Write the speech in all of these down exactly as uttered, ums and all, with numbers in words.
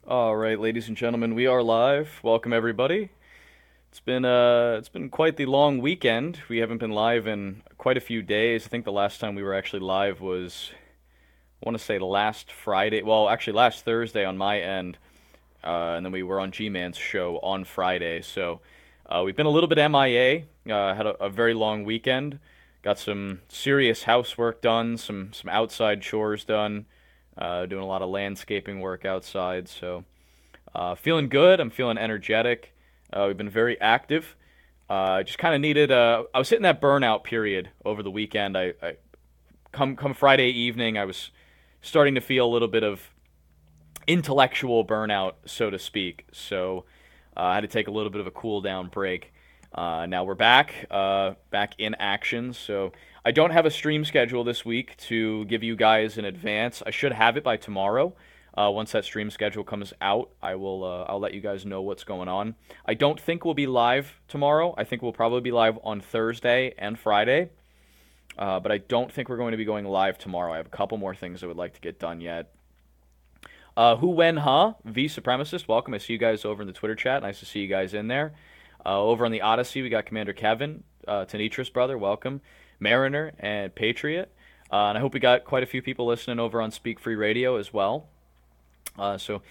All right, ladies and gentlemen, we are live. Welcome everybody. It's been uh it's been quite the long weekend. We haven't been live in quite a few days. I think the last time we were actually live was I want to say last Friday. Well, actually last Thursday on my end. Uh, and then we were on G-Man's show on Friday. So uh, we've been a little bit M I A. Uh, had a, a very long weekend. Got some serious housework done, some some outside chores done. Uh, doing a lot of landscaping work outside. So uh, feeling good. I'm feeling energetic. Uh, we've been very active. I uh, just kind of needed. Uh, I was hitting that burnout period over the weekend. I, I come come Friday evening, I was starting to feel a little bit of intellectual burnout, so to speak. So uh, I had to take a little bit of a cool down break. Uh, now we're back, uh, back in action. So I don't have a stream schedule this week to give you guys in advance. I should have it by tomorrow. Uh, once that stream schedule comes out, I will. Uh, I'll let you guys know what's going on. I don't think we'll be live tomorrow. I think we'll probably be live on Thursday and Friday. Uh, but I don't think we're going to be going live tomorrow. I have a couple more things I would like to get done yet. Uh, Who When Huh? V Supremacist, welcome. I see you guys over in the Twitter chat. Nice to see you guys in there. Uh, over on the Odyssey, we got Commander Kevin, uh, Tanitris brother, welcome. Mariner and Patriot. Uh, and I hope we got quite a few people listening over on Speak Free Radio as well. Uh, so,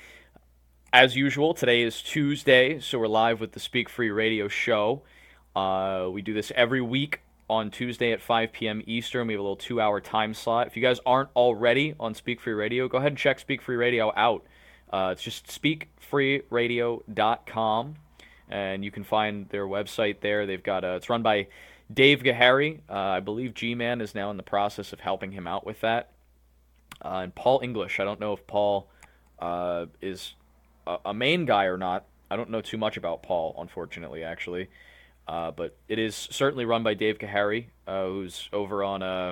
as usual, today is Tuesday, so we're live with the Speak Free Radio show. Uh, we do this every week on Tuesday at five p.m. Eastern. We have a little two-hour time slot. If you guys aren't already on Speak Free Radio, go ahead and check Speak Free Radio out. Uh, it's just speak free radio dot com, and you can find their website there. They've got a, it's run by Dave Gahary. Uh, I believe G-Man is now in the process of helping him out with that. Uh, and Paul English. I don't know if Paul uh, is a, a main guy or not. I don't know too much about Paul, unfortunately, actually. Uh, but it is certainly run by Dave Gahary, uh, who's over on uh,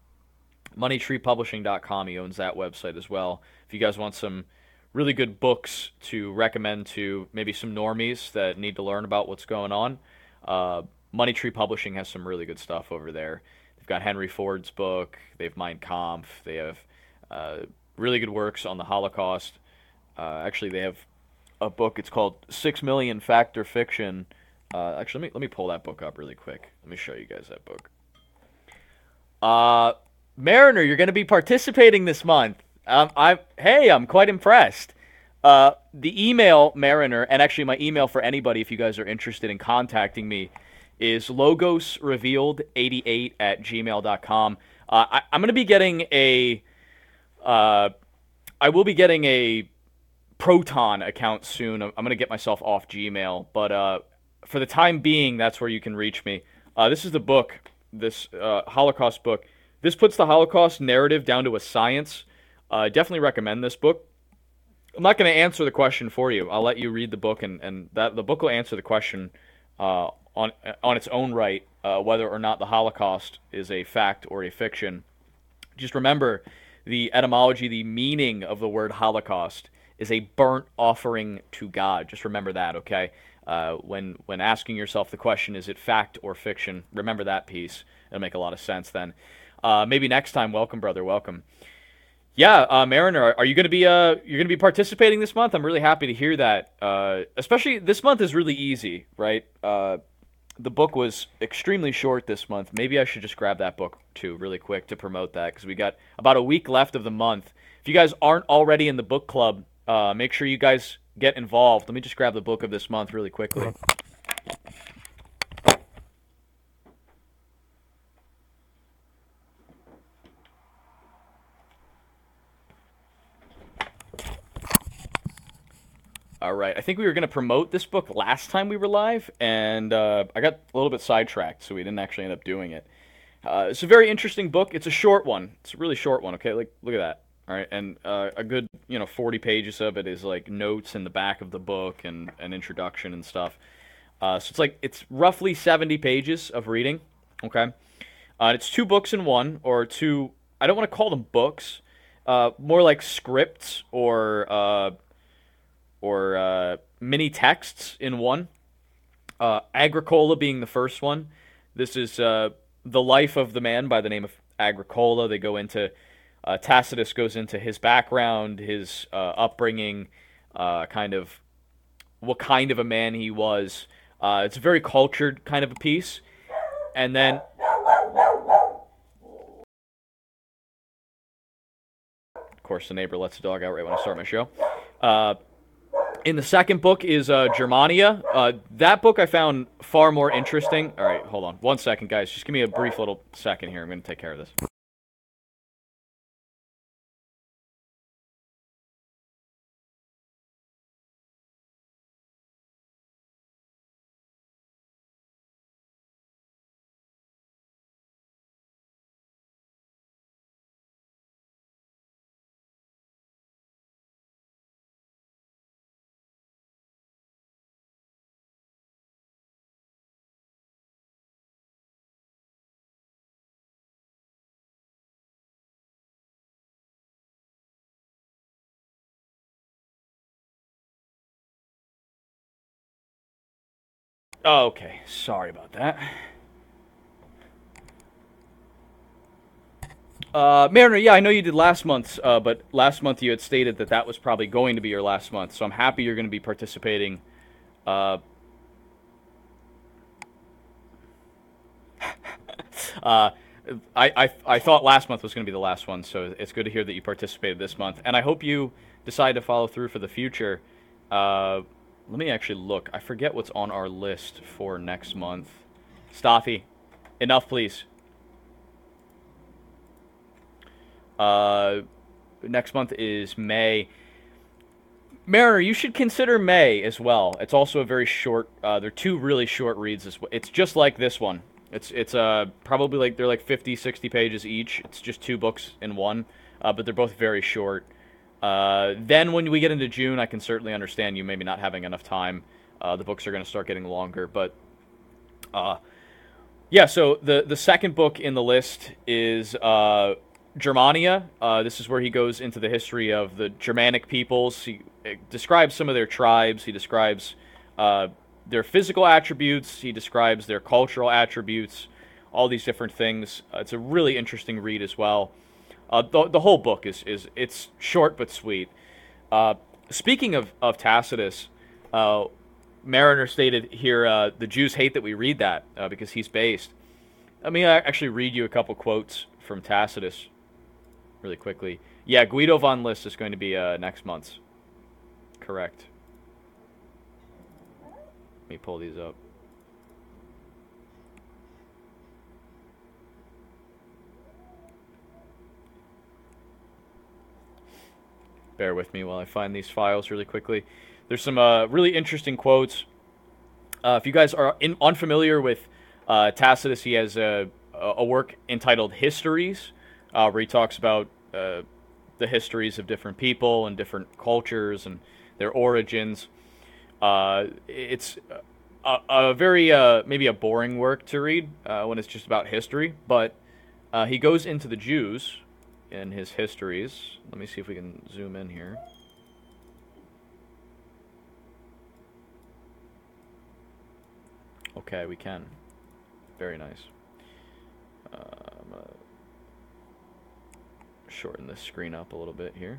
money tree publishing dot com. He owns that website as well. If you guys want some really good books to recommend to maybe some normies that need to learn about what's going on, uh, Money Tree Publishing has some really good stuff over there. They've got Henry Ford's book. They have Mein Kampf. They have uh, really good works on the Holocaust. Uh, actually, they have a book. It's called Six Million Fact or Fiction. Uh, actually, let me let me pull that book up really quick. Let me show you guys that book. Uh, Mariner, you're going to be participating this month. Um, I hey, I'm quite impressed. Uh, the email Mariner, and actually my email for anybody if you guys are interested in contacting me, is logos revealed eighty-eight at gmail dot com. Uh, I, I'm going to be getting a, uh, I will be getting a Proton account soon. I'm going to get myself off Gmail, but uh. For the time being, that's where you can reach me. Uh, this is the book, this uh, Holocaust book. This puts the Holocaust narrative down to a science. Uh, I definitely recommend this book. I'm not going to answer the question for you. I'll let you read the book, and, and that the book will answer the question uh, on on its own right, uh, whether or not the Holocaust is a fact or a fiction. Just remember the etymology, the meaning of the word Holocaust is a burnt offering to God. Just remember that, okay? Uh, when when asking yourself the question, is it fact or fiction? Remember that piece. It'll make a lot of sense then. Uh, maybe next time. Welcome, brother. Welcome. Yeah, uh, Mariner, are you going to be uh you're going to be participating this month? I'm really happy to hear that. Uh, especially this month is really easy, right? Uh, the book was extremely short this month. Maybe I should just grab that book too, really quick, to promote that because we got about a week left of the month. If you guys aren't already in the book club, uh, make sure you guys get involved. Let me just grab the book of this month really quickly. All right. I think we were going to promote this book last time we were live, and uh, I got a little bit sidetracked, so we didn't actually end up doing it. Uh, it's a very interesting book. It's a short one. It's a really short one, okay? Like, look at that. All right, and uh, a good, you know, forty pages of it is like notes in the back of the book and an introduction and stuff. Uh, so it's like it's roughly seventy pages of reading. Okay, uh, it's two books in one, or two. I don't want to call them books. Uh, more like scripts or uh, or uh, mini texts in one. Uh, Agricola being the first one. This is uh, the life of the man by the name of Agricola. They go into uh, Tacitus goes into his background, his uh, upbringing, uh, kind of what kind of a man he was. Uh, it's a very cultured kind of a piece. And then, of course, the neighbor lets the dog out right when I start my show. Uh, in the second book is uh, Germania. Uh, that book I found far more interesting. All right, hold on. One second, guys. Just give me a brief little second here. I'm going to take care of this. Oh, okay. Sorry about that. Uh, Mariner, yeah, I know you did last month's, uh, but last month you had stated that that was probably going to be your last month, so I'm happy you're going to be participating. Uh, uh, I, I, I thought last month was going to be the last one, so it's good to hear that you participated this month, and I hope you decide to follow through for the future. Uh, let me actually look. I forget what's on our list for next month. Staffy, enough, please. Uh, next month is May. Mariner, you should consider May as well. It's also a very short. Uh, they're two really short reads. As well. It's just like this one. It's it's uh probably like they're like fifty, sixty pages each. It's just two books in one, uh, but they're both very short. Uh, then when we get into June, I can certainly understand you maybe not having enough time. Uh, the books are going to start getting longer, but uh, yeah. So the the second book in the list is uh. Germania. Uh, this is where he goes into the history of the Germanic peoples. He uh, describes some of their tribes. He describes uh, their physical attributes. He describes their cultural attributes. All these different things. Uh, it's a really interesting read as well. Uh, the, the whole book is is it's short but sweet. Uh, speaking of of Tacitus, uh, Mariner stated here uh, the Jews hate that we read that uh, because he's based. Let me actually read you a couple quotes from Tacitus really quickly. Yeah, Guido von List is going to be uh, next month's. Correct. Let me pull these up. Bear with me while I find these files really quickly. There's some uh, really interesting quotes. Uh, if you guys are in, unfamiliar with uh, Tacitus, he has a, a work entitled Histories, Uh, where he talks about uh, the histories of different people and different cultures and their origins. Uh, it's a, a very, uh, maybe a boring work to read uh, when it's just about history, but uh, he goes into the Jews in his histories. Let me see if we can zoom in here. Okay, we can. Very nice. Uh, I'm gonna shorten this screen up a little bit here.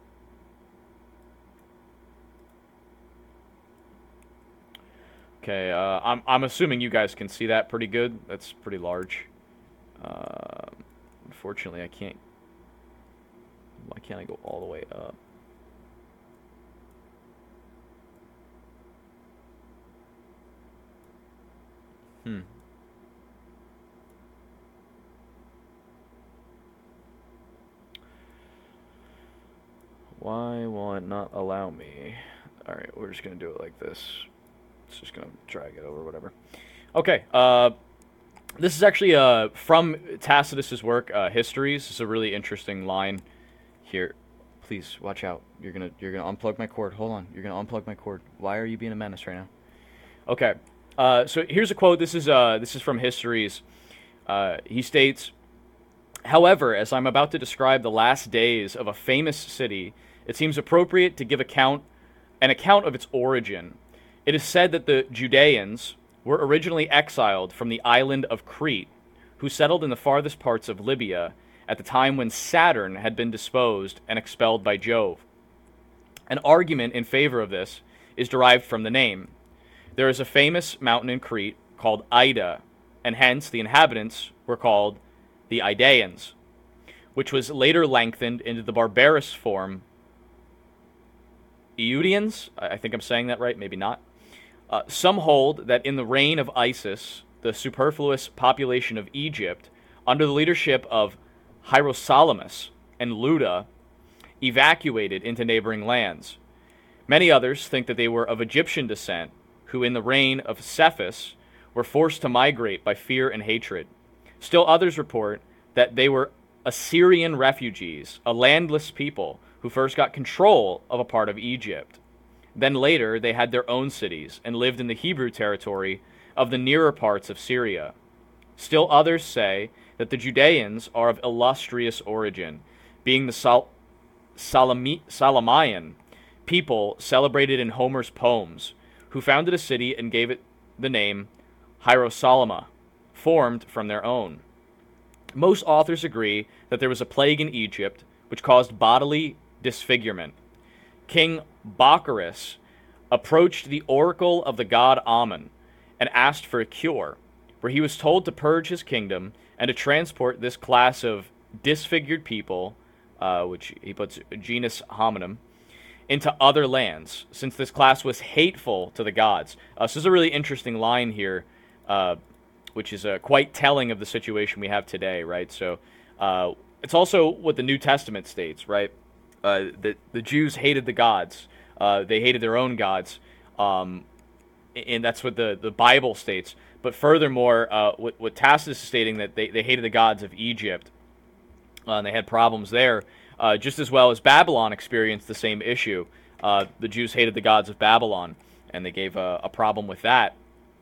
Okay, uh, I'm I'm assuming you guys can see that pretty good. That's pretty large. Uh, unfortunately, I can't. Why can't I go all the way up? Hmm. Why will it not allow me? Alright, we're just going to do it like this. It's just going to drag it over, whatever. Okay, uh, this is actually uh, from Tacitus's work, uh, Histories. This is a really interesting line here. Please, watch out. You're going to you're gonna unplug my cord. Hold on. You're going to unplug my cord. Why are you being a menace right now? Okay, uh, so here's a quote. This is, uh, this is from Histories. Uh, he states, "However, as I'm about to describe the last days of a famous city, it seems appropriate to give account an account of its origin. It is said that the Judeans were originally exiled from the island of Crete, who settled in the farthest parts of Libya at the time when Saturn had been disposed and expelled by Jove. An argument in favor of this is derived from the name. There is a famous mountain in Crete called Ida, and hence the inhabitants were called the Idaeans, which was later lengthened into the barbarous form Eudians. I think I'm saying that right, maybe not. Uh, some hold that in the reign of Isis, the superfluous population of Egypt, under the leadership of Hierosolamus and Luda, evacuated into neighboring lands. Many others think that they were of Egyptian descent, who in the reign of Cephus were forced to migrate by fear and hatred. Still others report that they were Assyrian refugees, a landless people who first got control of a part of Egypt. Then later they had their own cities and lived in the Hebrew territory of the nearer parts of Syria. Still others say that the Judeans are of illustrious origin, being the Sal- Salami- Salamian people celebrated in Homer's poems, who founded a city and gave it the name Hierosolima, formed from their own. Most authors agree that there was a plague in Egypt which caused bodily disfigurement. King Baccharis approached the oracle of the god Ammon and asked for a cure, where he was told to purge his kingdom and to transport this class of disfigured people, uh, which he puts genus hominum, into other lands, since this class was hateful to the gods. Uh, so there's a really interesting line here, uh, which is uh, quite telling of the situation we have today, right? So uh, it's also what the New Testament states, right? Uh, that the Jews hated the gods. Uh, they hated their own gods. Um, and that's what the, the Bible states. But furthermore, uh, what, what Tacitus is stating, that they, they hated the gods of Egypt, uh, and they had problems there, uh, just as well as Babylon experienced the same issue. Uh, the Jews hated the gods of Babylon, and they gave a, a problem with that.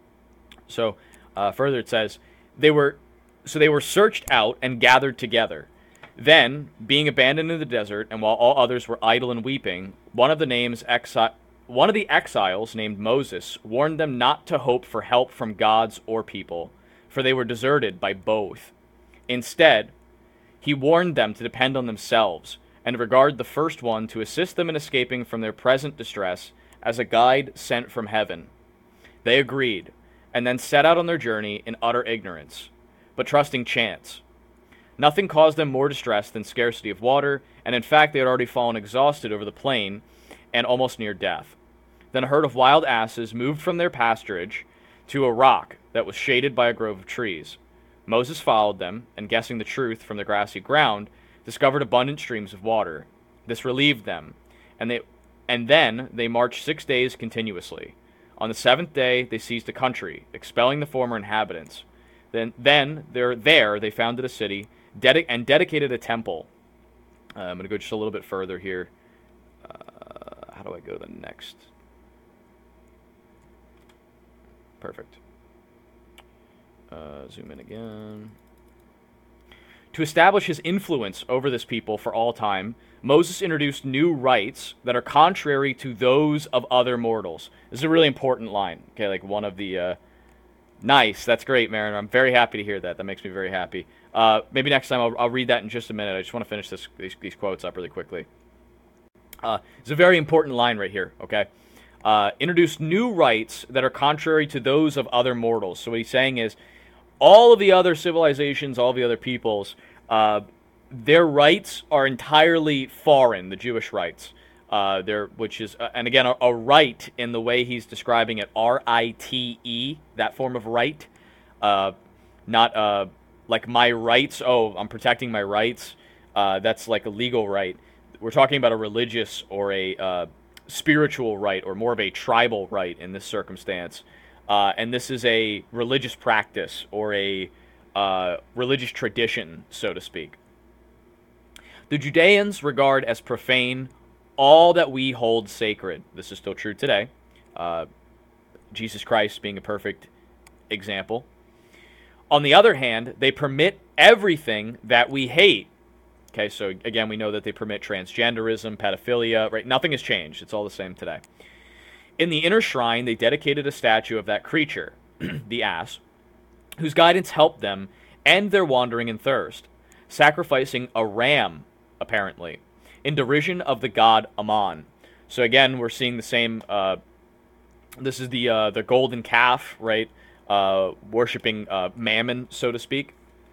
So uh, further it says, they were so they were searched out and gathered together. Then, being abandoned in the desert, and while all others were idle and weeping, one of the names exi- one of the exiles, named Moses, warned them not to hope for help from gods or people, for they were deserted by both. Instead, he warned them to depend on themselves, and regard the first one to assist them in escaping from their present distress as a guide sent from heaven. They agreed, and then set out on their journey in utter ignorance, but trusting chance. Nothing caused them more distress than scarcity of water, and in fact they had already fallen exhausted over the plain and almost near death. Then a herd of wild asses moved from their pasturage to a rock that was shaded by a grove of trees. Moses followed them, and guessing the truth from the grassy ground, discovered abundant streams of water. This relieved them, and they and then they marched six days continuously. On the seventh day they seized a country, expelling the former inhabitants. Then, then there, there they founded a city, Dedi- and dedicated a temple. Uh, I'm going to go just a little bit further here. Uh, how do I go to the next? Perfect. Uh, zoom in again. To establish his influence over this people for all time, Moses introduced new rites that are contrary to those of other mortals. This is a really important line. Okay, like one of the... Uh, nice, that's great, Mariner. I'm very happy to hear that. That makes me very happy. Uh, maybe next time I'll, I'll read that in just a minute. I just want to finish this, these, these quotes up really quickly. Uh, it's a very important line right here, okay? Uh, introduce new rites that are contrary to those of other mortals. So what he's saying is, all of the other civilizations, all of the other peoples, uh, their rites are entirely foreign, the Jewish rites. Uh, there, which is, uh, and again, a, a rite in the way he's describing it, R I T E, that form of rite, uh, not uh, like my rights, oh, I'm protecting my rights, uh, that's like a legal right. We're talking about a religious or a uh, spiritual right, or more of a tribal right in this circumstance, uh, and this is a religious practice, or a uh, religious tradition, so to speak. The Judeans regard as profane all that we hold sacred. This is still true today. Uh, Jesus Christ being a perfect example. On the other hand, they permit everything that we hate. Okay, so again, we know that they permit transgenderism, pedophilia, right? Nothing has changed. It's all the same today. In the inner shrine, they dedicated a statue of that creature, the ass, whose guidance helped them end their wandering and thirst, sacrificing a ram, apparently, in derision of the god Ammon. So again, we're seeing the same. Uh, this is the uh, the golden calf, right? Uh, worshiping uh, Mammon, so to speak.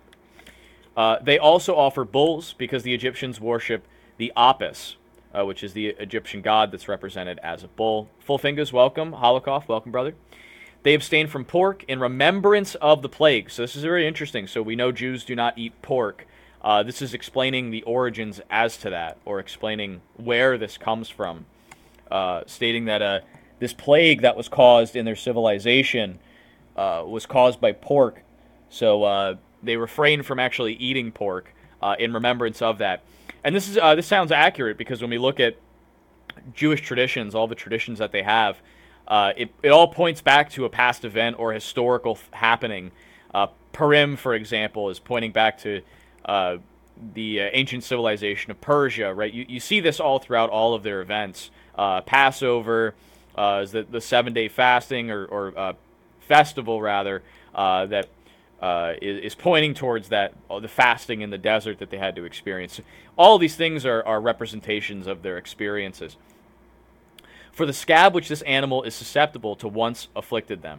Uh, they also offer bulls because the Egyptians worship the Apis, uh, which is the Egyptian god that's represented as a bull. Full fingers, welcome. Holocaust, welcome, brother. They abstain from pork in remembrance of the plague. So this is very interesting. So we know Jews do not eat pork. Uh, this is explaining the origins as to that, or explaining where this comes from, uh, stating that uh, this plague that was caused in their civilization uh, was caused by pork. So uh, they refrain from actually eating pork uh, in remembrance of that. And this is uh, this sounds accurate because when we look at Jewish traditions, all the traditions that they have, uh, it, it all points back to a past event or historical f- happening. Uh, Purim, for example, is pointing back to uh, the uh, ancient civilization of Persia, right? You, you see this all throughout all of their events. Uh, Passover uh, is the, the seven-day fasting or, or uh, festival, rather, uh, that Uh, is, is pointing towards that uh, the fasting in the desert that they had to experience. All these things are, are representations of their experiences. For the scab which this animal is susceptible to once afflicted them.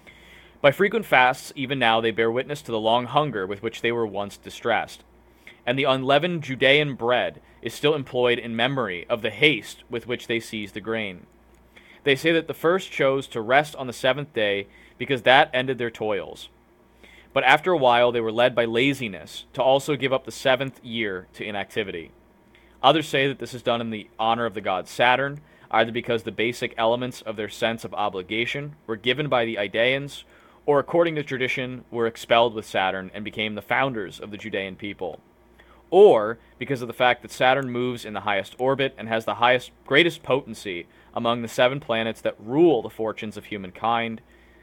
By frequent fasts, even now, they bear witness to the long hunger with which they were once distressed. And the unleavened Judean bread is still employed in memory of the haste with which they seized the grain. They say that the first chose to rest on the seventh day because that ended their toils. But after a while, they were led by laziness to also give up the seventh year to inactivity. Others say that this is done in the honor of the god Saturn, either because the basic elements of their sense of obligation were given by the Idaeans, or according to tradition, were expelled with Saturn and became the founders of the Judean people, or because of the fact that Saturn moves in the highest orbit and has the highest, greatest potency among the seven planets that rule the fortunes of humankind.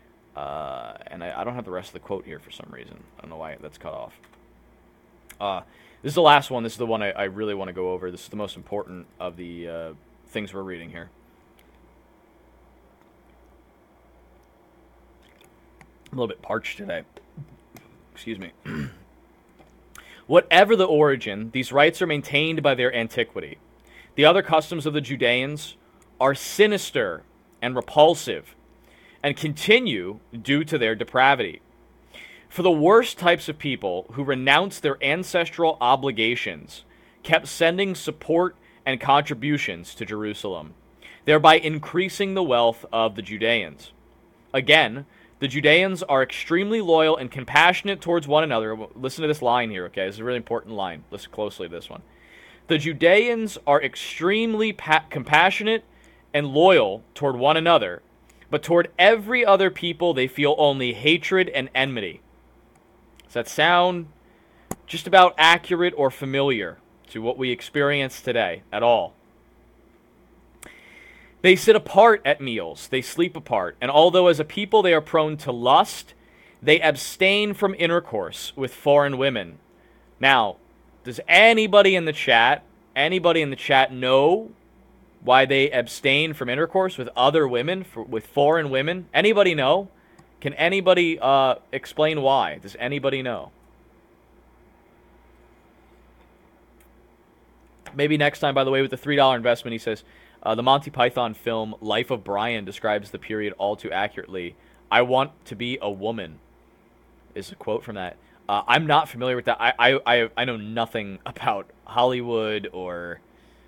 Uh, and I, I don't have the rest of the quote here for some reason. I don't know why that's cut off. Uh, this is the last one. This is the one I, I really want to go over. This is the most important of the uh, things we're reading here. I'm a little bit parched today. Excuse me. Whatever the origin, these rites are maintained by their antiquity. The other customs of the Judeans are sinister and repulsive, and continue due to their depravity. For the worst types of people who renounced their ancestral obligations kept sending support and contributions to Jerusalem, thereby increasing the wealth of the Judeans. Again, the Judeans are extremely loyal and compassionate towards one another. Listen to this line here, okay? This is a really important line. Listen closely to this one. The Judeans are extremely pa- compassionate and loyal toward one another, but toward every other people they feel only hatred and enmity. Does that sound just about accurate or familiar to what we experience today at all? They sit apart at meals, they sleep apart, and although as a people they are prone to lust, they abstain from intercourse with foreign women. Now, does anybody in the chat, anybody in the chat know why they abstain from intercourse with other women, for, with foreign women? Anybody know? Can anybody uh, explain why? Does anybody know? Maybe next time, by the way, with the three dollar investment, he says, uh, the Monty Python film Life of Brian describes the period all too accurately. I want to be a woman, is a quote from that. Uh, I'm not familiar with that. I, I, I, I know nothing about Hollywood or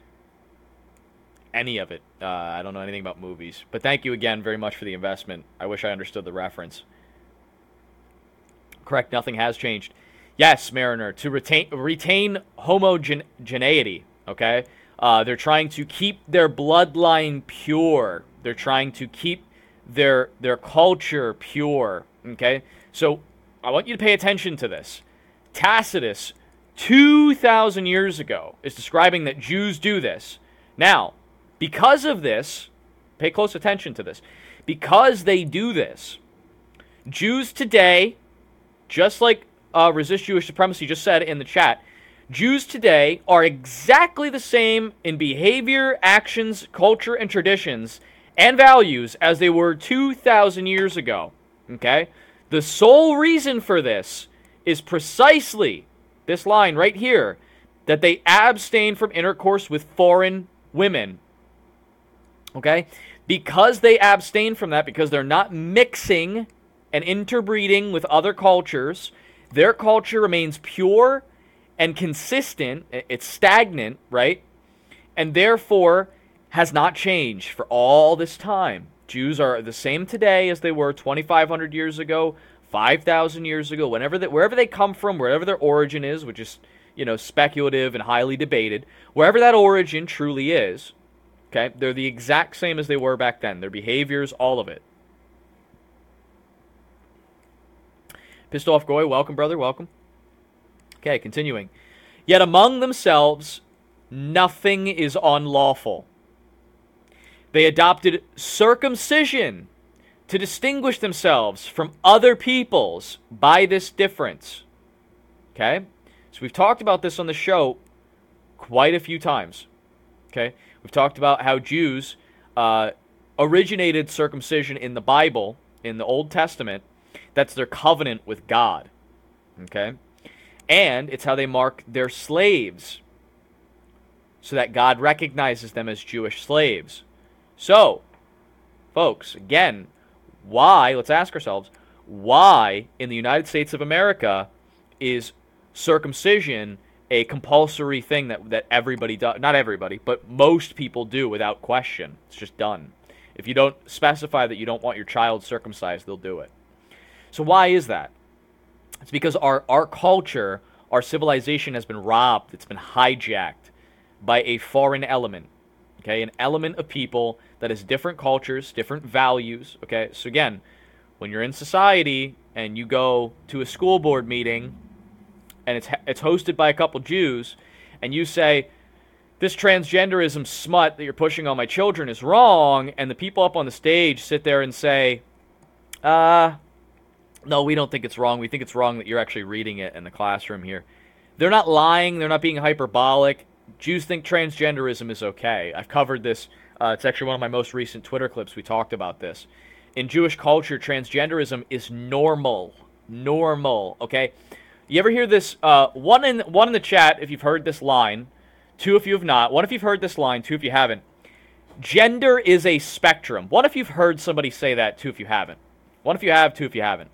any of it. Uh, I don't know anything about movies. But thank you again very much for the investment. I wish I understood the reference. Correct, nothing has changed. Yes, Mariner, to retain retain homogeneity, okay? Uh, they're trying to keep their bloodline pure. They're trying to keep their their culture pure, okay? So I want you to pay attention to this. Tacitus, two thousand years ago, is describing that Jews do this. Now, because of this, pay close attention to this. Because they do this, Jews today, just like uh, Resist Jewish Supremacy just said in the chat, Jews today are exactly the same in behavior, actions, culture, and traditions, and values as they were two thousand years ago. Okay? The sole reason for this is precisely this line right here, that they abstain from intercourse with foreign women. Okay? Because they abstain from that, because they're not mixing and interbreeding with other cultures, their culture remains pure and consistent. It's stagnant, right? And therefore has not changed for all this time. Jews are the same today as they were twenty-five hundred years ago, five thousand years ago, whenever they, wherever they come from, wherever their origin is, which is, you know, speculative and highly debated, wherever that origin truly is, okay, they're the exact same as they were back then. Their behaviors, all of it. Pissed Off Goy, welcome, brother, welcome. Okay, continuing. Yet among themselves, nothing is unlawful. They adopted circumcision to distinguish themselves from other peoples by this difference. Okay? So we've talked about this on the show quite a few times. Okay? We've talked about how Jews uh, originated circumcision in the Bible, in the Old Testament. That's their covenant with God. Okay? And it's how they mark their slaves, so that God recognizes them as Jewish slaves. So, folks, again, why, let's ask ourselves, why in the United States of America is circumcision a compulsory thing that, that everybody does? Not everybody, but most people do without question. It's just done. If you don't specify that you don't want your child circumcised, they'll do it. So why is that? It's because our, our culture, our civilization has been robbed. It's been hijacked by a foreign element. Okay, an element of people that has different cultures, different values. Okay, so again, when you're in society and you go to a school board meeting and it's it's hosted by a couple Jews, and you say, this transgenderism smut that you're pushing on my children is wrong, and the people up on the stage sit there and say, uh, no, we don't think it's wrong. We think it's wrong that you're actually reading it in the classroom here. They're not lying. They're not being hyperbolic. Jews think transgenderism is okay. I've covered this. Uh, it's actually one of my most recent Twitter clips. We talked about this. In Jewish culture, transgenderism is normal. Normal, okay? You ever hear this? Uh, one in one in the chat if you've heard this line. Two if you have not. One if you've heard this line. Two if you haven't. Gender is a spectrum. One if you've heard somebody say that. Two if you haven't. One if you have. Two if you haven't.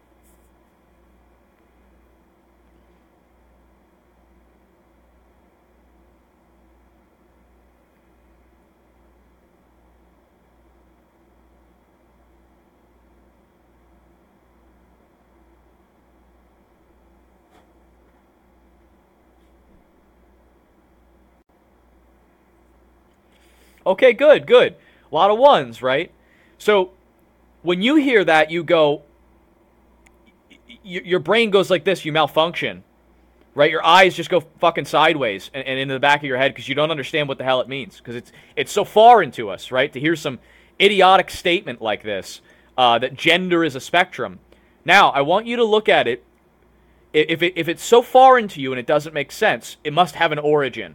Okay, good, good. A lot of ones, right? So when you hear that, you go, y- your brain goes like this, you malfunction, right? Your eyes just go fucking sideways and, and into the back of your head because you don't understand what the hell it means, because it's it's so foreign to us, right? To hear some idiotic statement like this, uh, that gender is a spectrum. Now, I want you to look at it. If, it. if it's so foreign to you and it doesn't make sense, it must have an origin.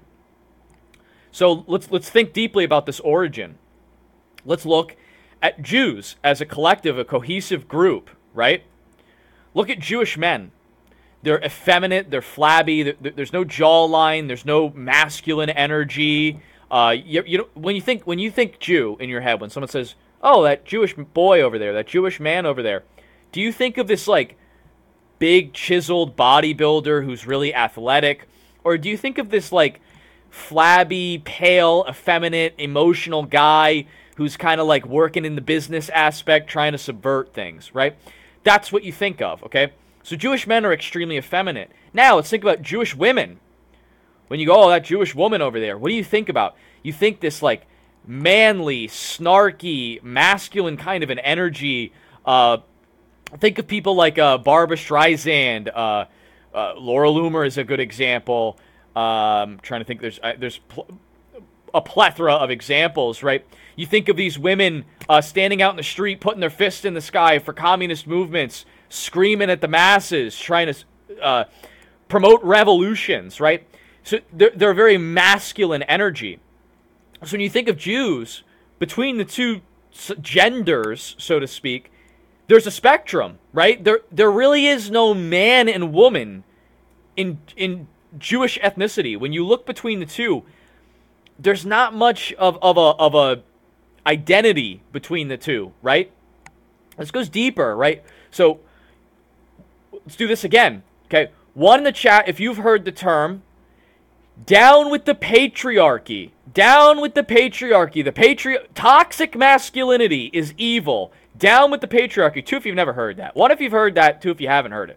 So let's let's think deeply about this origin. Let's look at Jews as a collective, a cohesive group, right? Look at Jewish men. They're effeminate, they're flabby, there's no jawline, there's no masculine energy. Uh, you, you know, when you think when you think Jew in your head, when someone says, "Oh, that Jewish boy over there, that Jewish man over there," do you think of this like big chiseled bodybuilder who's really athletic, or do you think of this like flabby, pale, effeminate, emotional guy who's kind of like working in the business aspect, trying to subvert things, right? That's what you think of, okay? So Jewish men are extremely effeminate. Now, let's think about Jewish women. When you go, oh, that Jewish woman over there, what do you think about? You think this like manly, snarky, masculine kind of an energy. Uh, think of people like uh, Barbra Streisand. Uh, uh, Laura Loomer is a good example. Um, trying to think, there's uh, there's pl- a plethora of examples, right? You think of these women uh, standing out in the street, putting their fists in the sky for communist movements, screaming at the masses, trying to uh, promote revolutions, right? So they're, they're a very masculine energy. So when you think of Jews, between the two genders, so to speak, there's a spectrum, right? There there really is no man and woman in in Jewish ethnicity. When you look between the two, there's not much of, of a of a identity between the two, right? This goes deeper, right? So let's do this again, okay? One in the chat, if you've heard the term, down with the patriarchy. Down with the patriarchy. The patri- toxic masculinity is evil. Down with the patriarchy. Two if you've never heard that. One if you've heard that. Two if you haven't heard it.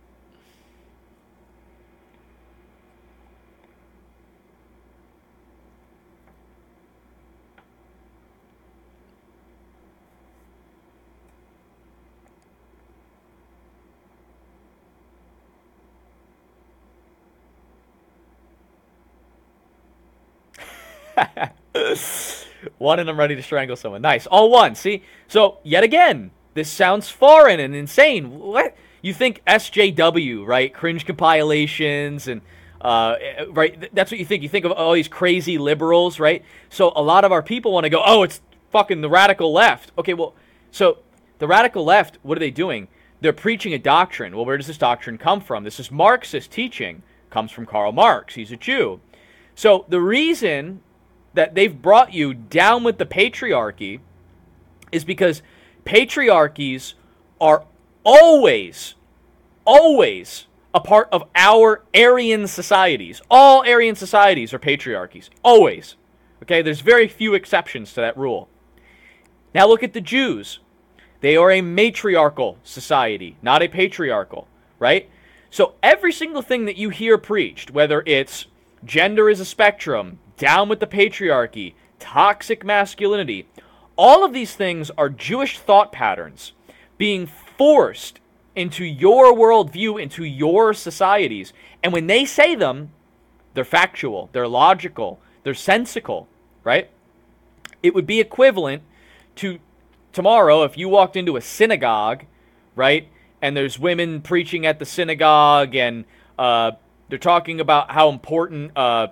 One and I'm ready to strangle someone. Nice. All one. See? So, yet again, this sounds foreign and insane. What? You think S J W, right? Cringe compilations and, uh, right? That's what you think. You think of all these crazy liberals, right? So, a lot of our people want to go, oh, it's fucking the radical left. Okay, well, so the radical left, what are they doing? They're preaching a doctrine. Well, where does this doctrine come from? This is Marxist teaching. Comes from Karl Marx. He's a Jew. So, the reason that they've brought you down with the patriarchy is because patriarchies are always, always a part of our Aryan societies. All Aryan societies are patriarchies. Always. Okay, there's very few exceptions to that rule. Now look at the Jews. They are a matriarchal society, not a patriarchal, right? So every single thing that you hear preached, whether it's gender is a spectrum, down with the patriarchy, toxic masculinity, all of these things are Jewish thought patterns being forced into your worldview, into your societies. And when they say them, they're factual, they're logical, they're sensical, right? It would be equivalent to tomorrow if you walked into a synagogue, right, and there's women preaching at the synagogue, and uh, they're talking about how important uh,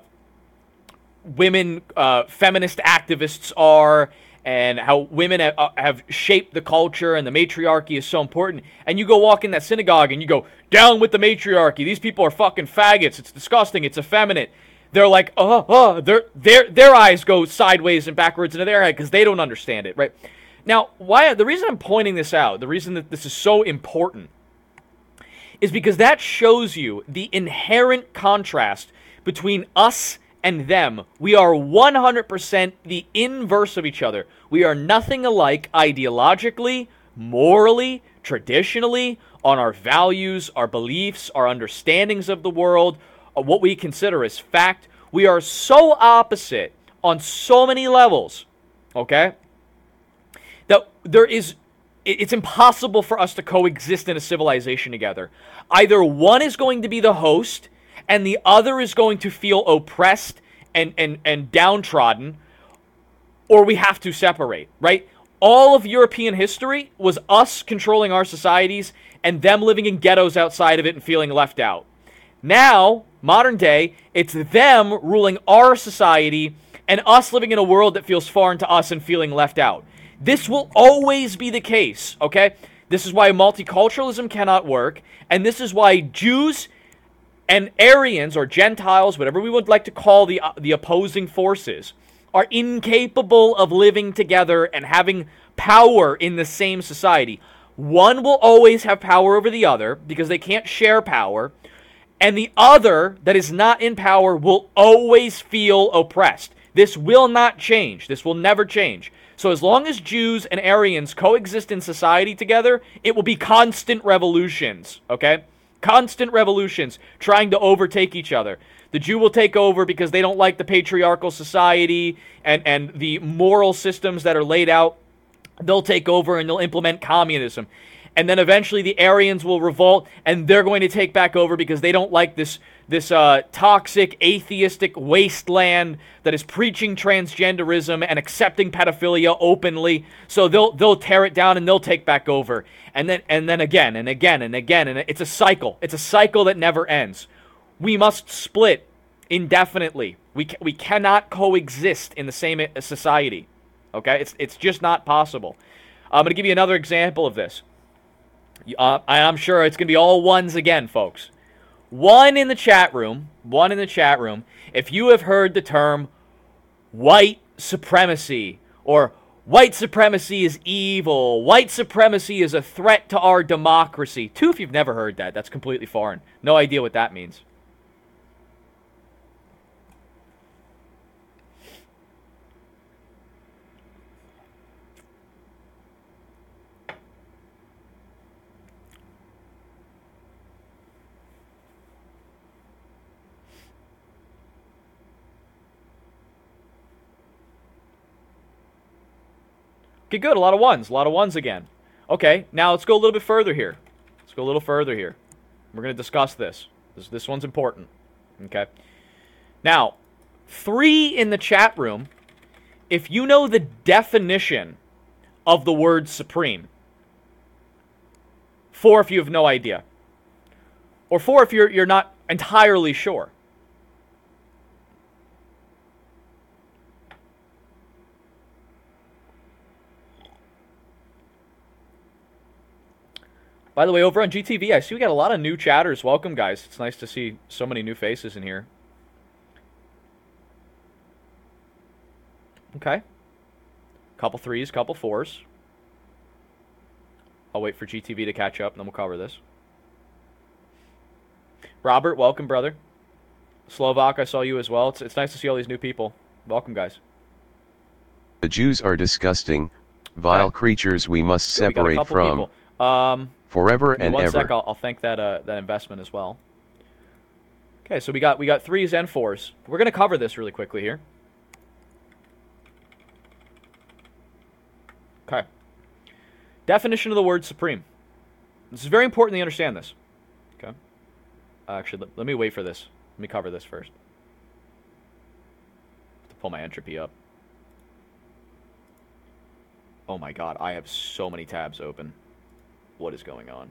women, uh, feminist activists are, and how women have, uh, have shaped the culture, and the matriarchy is so important. And you go walk in that synagogue, and you go, down with the matriarchy. These people are fucking faggots. It's disgusting. It's effeminate. They're like, oh, oh, their their their eyes go sideways and backwards into their head because they don't understand it, right? Now, why? The reason I'm pointing this out, the reason that this is so important, is because that shows you the inherent contrast between us and them. We are one hundred percent the inverse of each other. We are nothing alike ideologically, morally, traditionally, on our values, our beliefs, our understandings of the world, what we consider as fact. We are so opposite on so many levels, okay, that there is, it's impossible for us to coexist in a civilization together. Either one is going to be the host and the other is going to feel oppressed and, and, and downtrodden, or we have to separate, right? All of European history was us controlling our societies and them living in ghettos outside of it and feeling left out. Now, modern day, it's them ruling our society and us living in a world that feels foreign to us and feeling left out. This will always be the case, okay? This is why multiculturalism cannot work, and this is why Jews and Aryans, or Gentiles, whatever we would like to call the, uh, the opposing forces, are incapable of living together and having power in the same society. One will always have power over the other because they can't share power, and the other that is not in power will always feel oppressed. This will not change. This will never change. So as long as Jews and Aryans coexist in society together, it will be constant revolutions, okay? Constant revolutions trying to overtake each other. The Jew will take over because they don't like the patriarchal society and, and the moral systems that are laid out. They'll take over and they'll implement communism. And then eventually the Aryans will revolt and they're going to take back over because they don't like this this uh, toxic, atheistic wasteland that is preaching transgenderism and accepting pedophilia openly. So they'll they'll tear it down and they'll take back over. And then and then again and again and again. And it's a cycle. It's a cycle that never ends. We must split indefinitely. We ca- we cannot coexist in the same society. Okay? It's it's just not possible. I'm going to give you another example of this. Uh, I'm sure it's going to be all ones again, folks. One in the chat room, one in the chat room, if you have heard the term white supremacy or White supremacy is evil. White supremacy is a threat to our democracy. Two, if you've never heard that, that's completely foreign. No idea what that means. Okay, good. A lot of ones. A lot of ones again. Okay, now let's go a little bit further here. Let's go a little further here. We're going to discuss this. this. This one's important. Okay. Now, three in the chat room, if you know the definition of the word supreme. Four if you have no idea. Or four if you're, you're not entirely sure. By the way, over on G T V, I see we got a lot of new chatters. Welcome, guys. It's nice to see so many new faces in here. Okay. Couple threes, couple fours. I'll wait for G T V to catch up, and then we'll cover this. Robert, welcome, brother. Slovak, I saw you as well. It's, it's nice to see all these new people. Welcome, guys. The Jews are disgusting, vile okay. creatures we must so separate we from. Um... Forever and one ever. Sec, I'll, I'll thank that uh, that investment as well. Okay, so we got we got threes and fours. We're gonna cover this really quickly here. Okay. Definition of the word supreme. This is very important that you understand this. Okay. Uh, actually, let, let me wait for this. Let me cover this first. To pull my entropy up. Oh my God, I have so many tabs open. What is going on?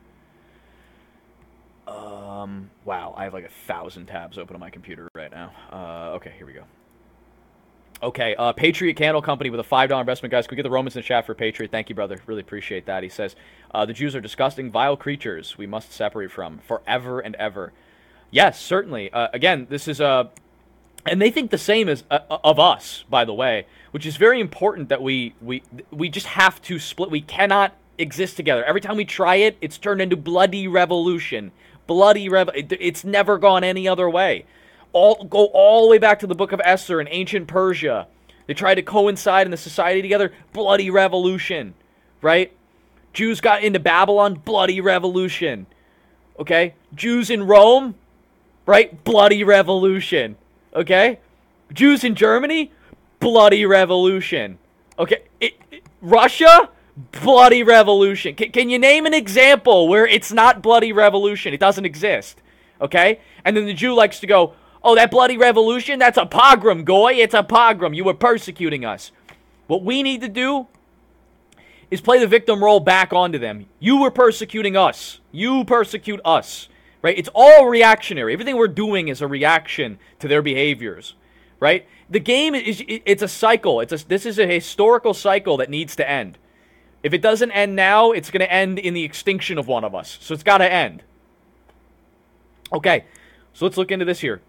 Um, wow, I have like a thousand tabs open on my computer right now. Uh, okay, here we go. Okay, uh, Patriot Candle Company with a five dollar investment. Guys, can we get the Romans in the chat for Patriot? Thank you, brother. Really appreciate that. He says, uh, the Jews are disgusting, vile creatures we must separate from forever and ever. Yes, certainly. Uh, again, this is... Uh, and they think the same as uh, of us, by the way, which is very important that we, we, we just have to split. We cannot exist together. Every time we try it, it's turned into bloody revolution. Bloody rev. It, it's never gone any other way. All go all the way back to the Book of Esther in ancient Persia. They tried to coincide in the society together. Bloody revolution, right? Jews got into Babylon. Bloody revolution. Okay, Jews in Rome, right? Bloody revolution. Okay, Jews in Germany. Bloody revolution. Okay, it, it, Russia. Bloody revolution. Can, can you name an example where it's not bloody revolution? It doesn't exist. Okay? And then the Jew likes to go, oh, that bloody revolution? That's a pogrom, goy. It's a pogrom. You were persecuting us. What we need to do is play the victim role back onto them. You were persecuting us. You persecute us. Right? It's all reactionary. Everything we're doing is a reaction to their behaviors. Right? The game is, it's a cycle. It's a, this is a historical cycle that needs to end. If it doesn't end now, it's going to end in the extinction of one of us. So it's got to end. Okay, so let's look into this here.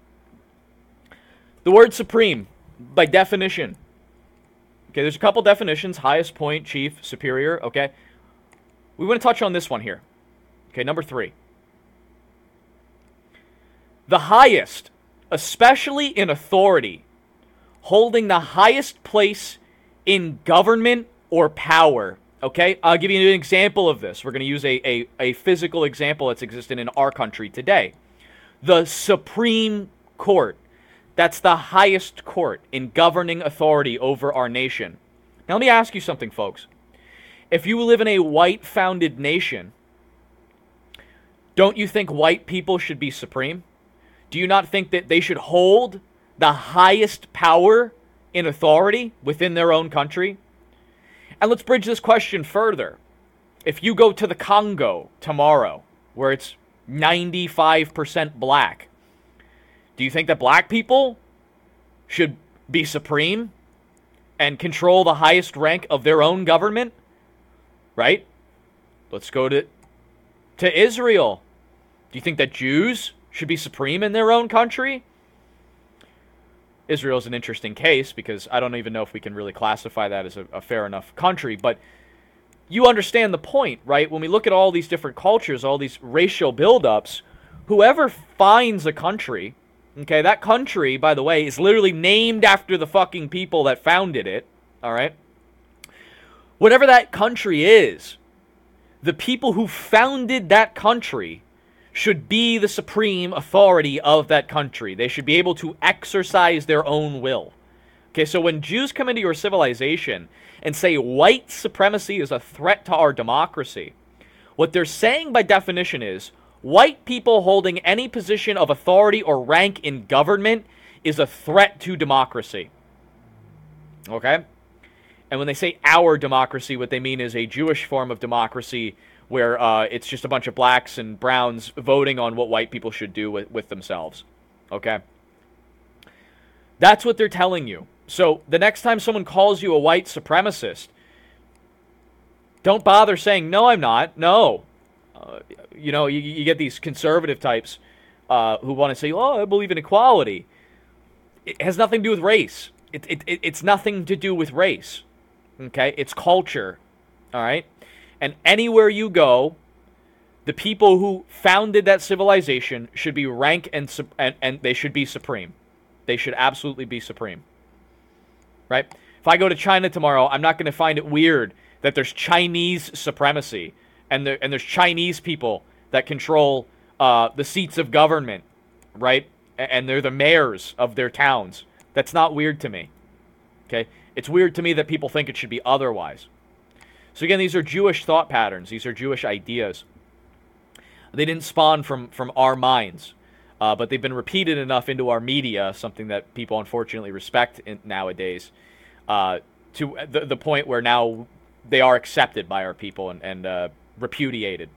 The word supreme, by definition. Okay, there's a couple definitions. Highest point, chief, superior, okay? We want to touch on this one here. Okay, number three. The highest, especially in authority, holding the highest place in government or power. Okay, I'll give you an example of this. We're going to use a, a, a physical example that's existing in our country today. The Supreme Court. That's the highest court in governing authority over our nation. Now let me ask you something, folks. If you live in a white-founded nation, don't you think white people should be supreme? Do you not think that they should hold the highest power in authority within their own country? And let's bridge this question further. If you go to the Congo tomorrow, where it's ninety-five percent black, do you think that black people should be supreme and control the highest rank of their own government? Right? Let's go to, to Israel. Do you think that Jews should be supreme in their own country? Israel's an interesting case because I don't even know if we can really classify that as a, a fair enough country, but you understand the point, right? When we look at all these different cultures, all these racial buildups, whoever finds a country, okay, that country, by the way, is literally named after the fucking people that founded it, all right? Whatever that country is, the people who founded that country should be the supreme authority of that country. They should be able to exercise their own will. Okay, so when Jews come into your civilization and say white supremacy is a threat to our democracy, what they're saying by definition is white people holding any position of authority or rank in government is a threat to democracy. Okay? And when they say our democracy, what they mean is a Jewish form of democracy where uh, it's just a bunch of blacks and browns voting on what white people should do with, with themselves. Okay? That's what they're telling you. So the next time someone calls you a white supremacist, don't bother saying, no, I'm not. No. Uh, you know, you, you get these conservative types uh, who want to say, oh, I believe in equality. It has nothing to do with race. It, it, it, it's nothing to do with race. Okay? It's culture. All right? And anywhere you go, the people who founded that civilization should be rank and, and, and they should be supreme. They should absolutely be supreme. Right? If I go to China tomorrow, I'm not going to find it weird that there's Chinese supremacy and there and there's Chinese people that control uh, the seats of government, right? And they're the mayors of their towns. That's not weird to me. Okay? It's weird to me that people think it should be otherwise. So again, these are Jewish thought patterns. These are Jewish ideas. They didn't spawn from, from our minds, uh, but they've been repeated enough into our media, something that people unfortunately respect in, nowadays, uh, to the, the point where now they are accepted by our people and, and uh, repudiated.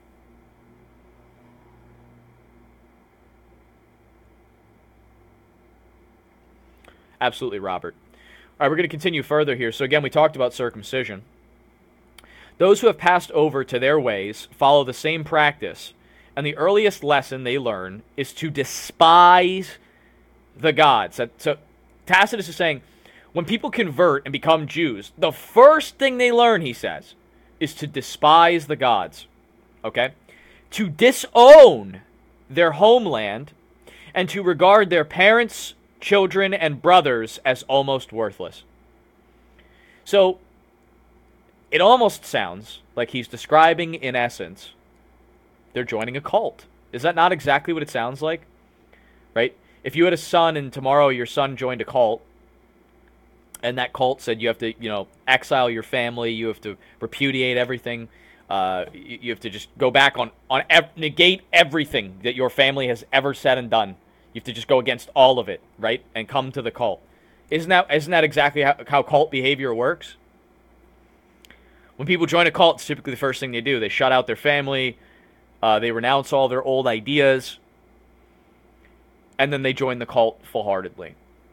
Absolutely, Robert. All right, we're going to continue further here. So again, we talked about circumcision. Those who have passed over to their ways follow the same practice, and the earliest lesson they learn is to despise the gods. So Tacitus is saying, when people convert and become Jews, the first thing they learn, he says, is to despise the gods. Okay? To disown their homeland and to regard their parents, children, and brothers as almost worthless. So it almost sounds like he's describing, in essence, they're joining a cult. Is that not exactly what it sounds like? Right? If you had a son and tomorrow your son joined a cult, and that cult said you have to, you know, exile your family, you have to repudiate everything, uh, you, you have to just go back on, on ev- negate everything that your family has ever said and done. You have to just go against all of it, right? And come to the cult. Isn't that, isn't that exactly how, how cult behavior works? When people join a cult, it's typically the first thing they do. They shut out their family, uh, they renounce all their old ideas, and then they join the cult full-heartedly.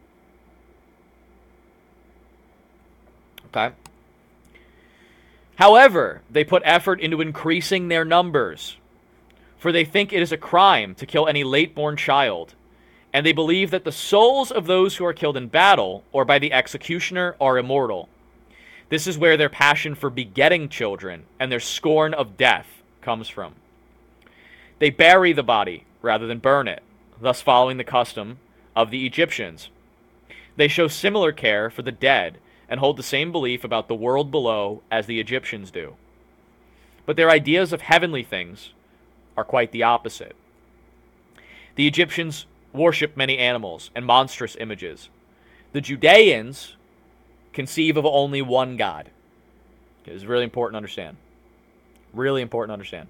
Okay? However, they put effort into increasing their numbers, for they think it is a crime to kill any late-born child, and they believe that the souls of those who are killed in battle or by the executioner are immortal. This is where their passion for begetting children and their scorn of death comes from. They bury the body rather than burn it, thus following the custom of the Egyptians. They show similar care for the dead and hold the same belief about the world below as the Egyptians do. But their ideas of heavenly things are quite the opposite. The Egyptians worship many animals and monstrous images. The Judeans conceive of only one God. It's really important to understand. Really important to understand.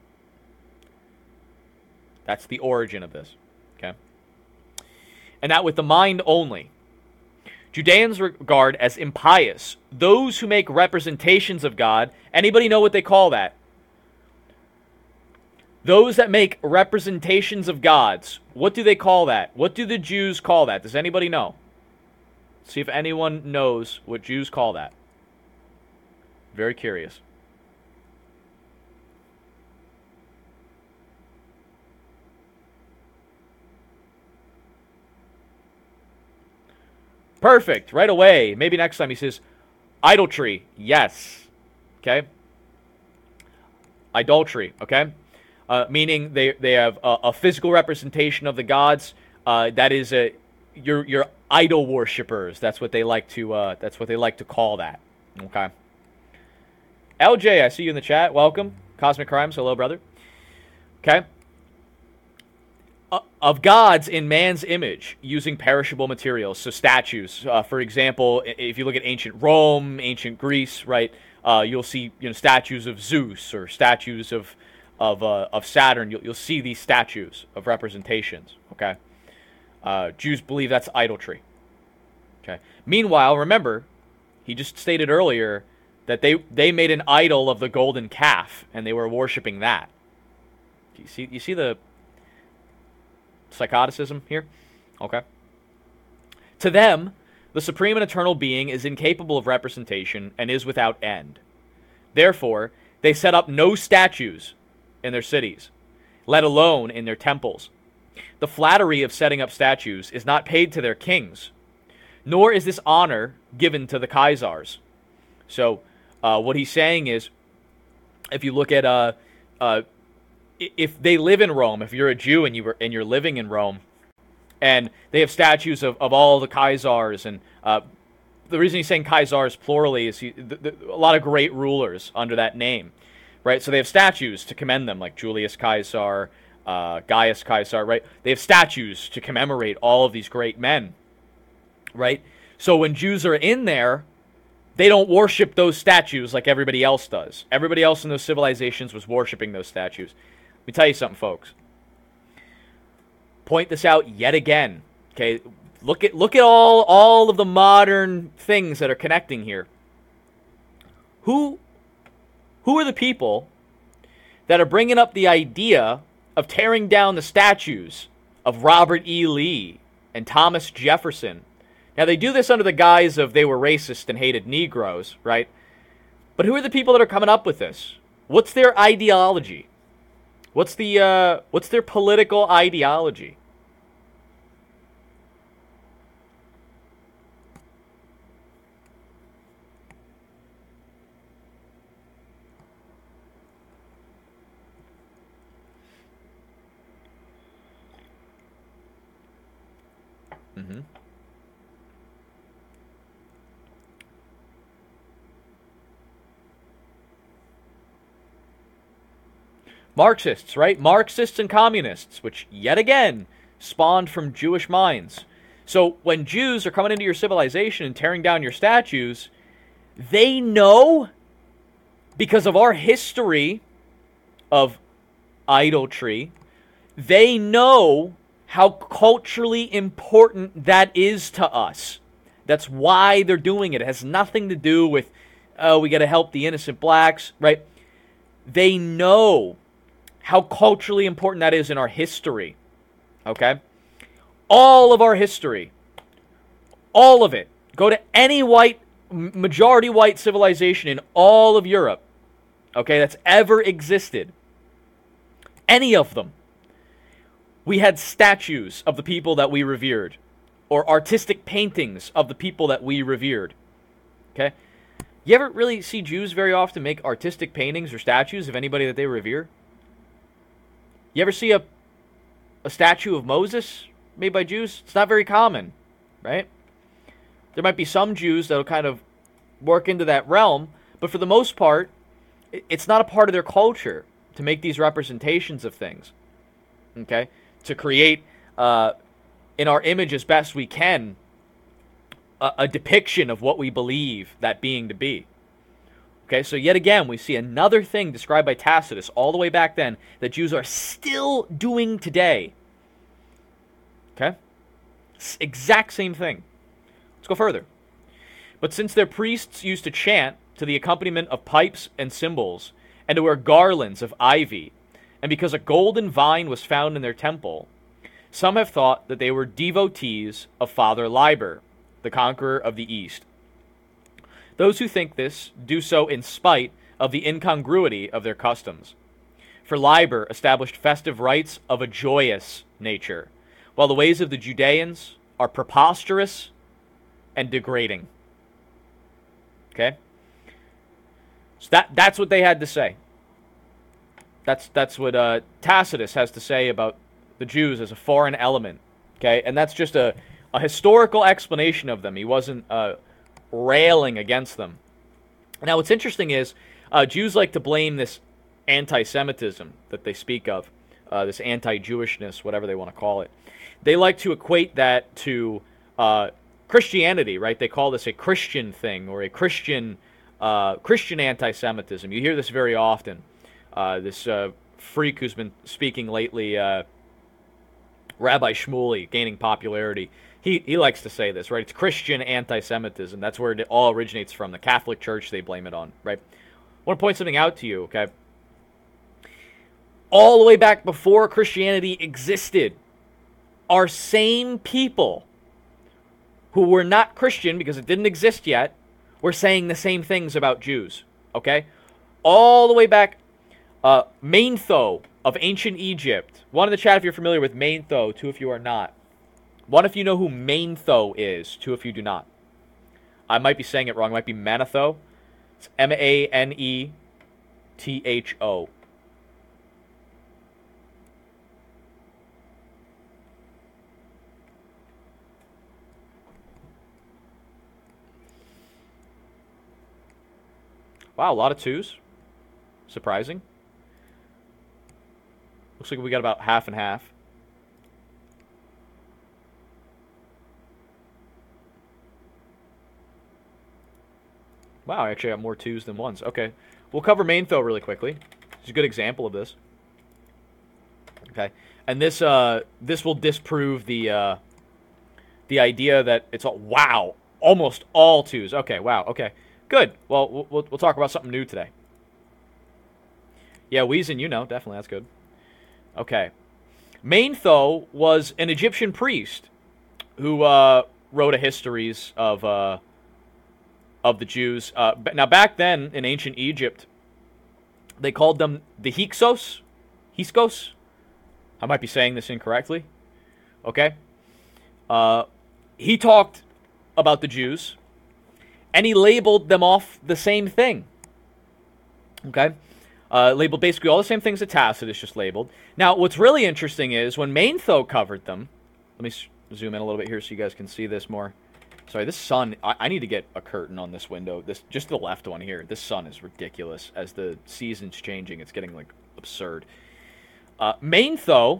That's the origin of this. Okay? And that with the mind only. Judeans regard as impious those who make representations of God. Anybody know what they call that? Those that make representations of gods. What do they call that? What do the Jews call that? Does anybody know? See if anyone knows what Jews call that. Very curious. Perfect. Right away. Maybe next time he says, idolatry. Yes. Okay. Idolatry. Okay. Uh, meaning they they have a, a physical representation of the gods. Uh, that is a your your idol worshippers. That's what they like to uh, that's what they like to call that. Okay. L J, I see you in the chat. Welcome. Cosmic Crimes. Hello, brother. Okay. Uh, of gods in man's image using perishable materials, so statues. Uh, for example, if you look at ancient Rome, ancient Greece, right, uh, you'll see you know statues of Zeus or statues of of uh, of Saturn. You'll you'll see these statues of representations. Okay, uh, Jews believe that's idolatry. Okay. Meanwhile, remember, he just stated earlier that they they made an idol of the golden calf and they were worshiping that. Do you see? You see the psychoticism here? Okay. To them, the supreme and eternal being is incapable of representation and is without end. Therefore, they set up no statues in their cities, let alone in their temples. The flattery of setting up statues is not paid to their kings, nor is this honor given to the Kaisars. So, uh, what he's saying is, if you look at uh, uh, if they live in Rome, if you're a Jew and you were and you're living in Rome, and they have statues of, of all the Kaisars, and uh, the reason he's saying Kaisars plurally is he, the, the, a lot of great rulers under that name, right? So they have statues to commend them, like Julius Caesar, uh, Gaius Caesar, right? They have statues to commemorate all of these great men, right? So when Jews are in there, they don't worship those statues like everybody else does. Everybody else in those civilizations was worshiping those statues. Let me tell you something, folks. Point this out yet again. Okay, look at look at all all of the modern things that are connecting here. Who who are the people that are bringing up the idea of tearing down the statues of Robert E. Lee and Thomas Jefferson? Now, they do this under the guise of they were racist and hated Negroes, right? But who are the people that are coming up with this? What's their ideology? What's the uh, what's their political ideology? Mm-hmm. Marxists, right? Marxists and communists, which yet again spawned from Jewish minds. So when Jews are coming into your civilization and tearing down your statues, they know, because of our history of idolatry, they know how culturally important that is to us. That's why they're doing it. It has nothing to do with, oh, we got to help the innocent blacks, right? They know how culturally important that is in our history, okay? All of our history, all of it. Go to any white, majority white civilization in all of Europe, okay, that's ever existed. Any of them. We had statues of the people that we revered, or artistic paintings of the people that we revered, okay? You ever really see Jews very often make artistic paintings or statues of anybody that they revere? You ever see a a statue of Moses made by Jews? It's not very common, right? There might be some Jews that'll kind of work into that realm, but for the most part, it's not a part of their culture to make these representations of things, okay? To create, uh, in our image as best we can, a, a depiction of what we believe that being to be. Okay, so yet again, we see another thing described by Tacitus all the way back then that Jews are still doing today. Okay? Exact same thing. Let's go further. But since their priests used to chant to the accompaniment of pipes and cymbals, and to wear garlands of ivy, and because a golden vine was found in their temple, some have thought that they were devotees of Father Liber, the conqueror of the East. Those who think this do so in spite of the incongruity of their customs. For Liber established festive rites of a joyous nature, while the ways of the Judeans are preposterous and degrading. Okay? So that that's what they had to say. That's that's what uh, Tacitus has to say about the Jews as a foreign element. Okay? And that's just a, a historical explanation of them. He wasn't uh, railing against them. Now, what's interesting is uh, Jews like to blame this anti-Semitism that they speak of, uh, this anti-Jewishness, whatever they want to call it. They like to equate that to uh, Christianity, right? They call this a Christian thing or a Christian uh, Christian anti-Semitism. You hear this very often. Uh, this uh, freak who's been speaking lately, uh, Rabbi Shmuley, gaining popularity. He he likes to say this, right? It's Christian anti-Semitism. That's where it all originates from. The Catholic Church, they blame it on, right? I want to point something out to you, okay? All the way back before Christianity existed, our same people who were not Christian because it didn't exist yet were saying the same things about Jews, okay? All the way back, uh, Manetho of ancient Egypt. One in the chat if you're familiar with Manetho, two if you are not. One if you know who Manetho is, two if you do not. I might be saying it wrong. It might be Manetho. It's M A N E T H O. Wow, a lot of twos. Surprising. Looks like we got about half and half. Wow, I actually got more twos than ones. Okay. We'll cover Manetho really quickly. It's a good example of this. Okay. And this uh this will disprove the uh the idea that it's all wow, almost all twos. Okay, wow. Okay. Good. Well, we'll we'll talk about something new today. Yeah, Weezin, you know, definitely that's good. Okay. Manetho was an Egyptian priest who uh wrote a histories of uh of the Jews. Uh, now, back then, in ancient Egypt, they called them the Hyksos. Hyksos? I might be saying this incorrectly. Okay? Uh, he talked about the Jews, and he labeled them off the same thing. Okay? Uh, labeled basically all the same things that Tacitus just labeled. Now, what's really interesting is when Manetho covered them, let me zoom in a little bit here so you guys can see this more. Sorry, this sun, I, I need to get a curtain on this window. This just the left one here. This sun is ridiculous. As the season's changing, it's getting, like, absurd. Uh, Manetho,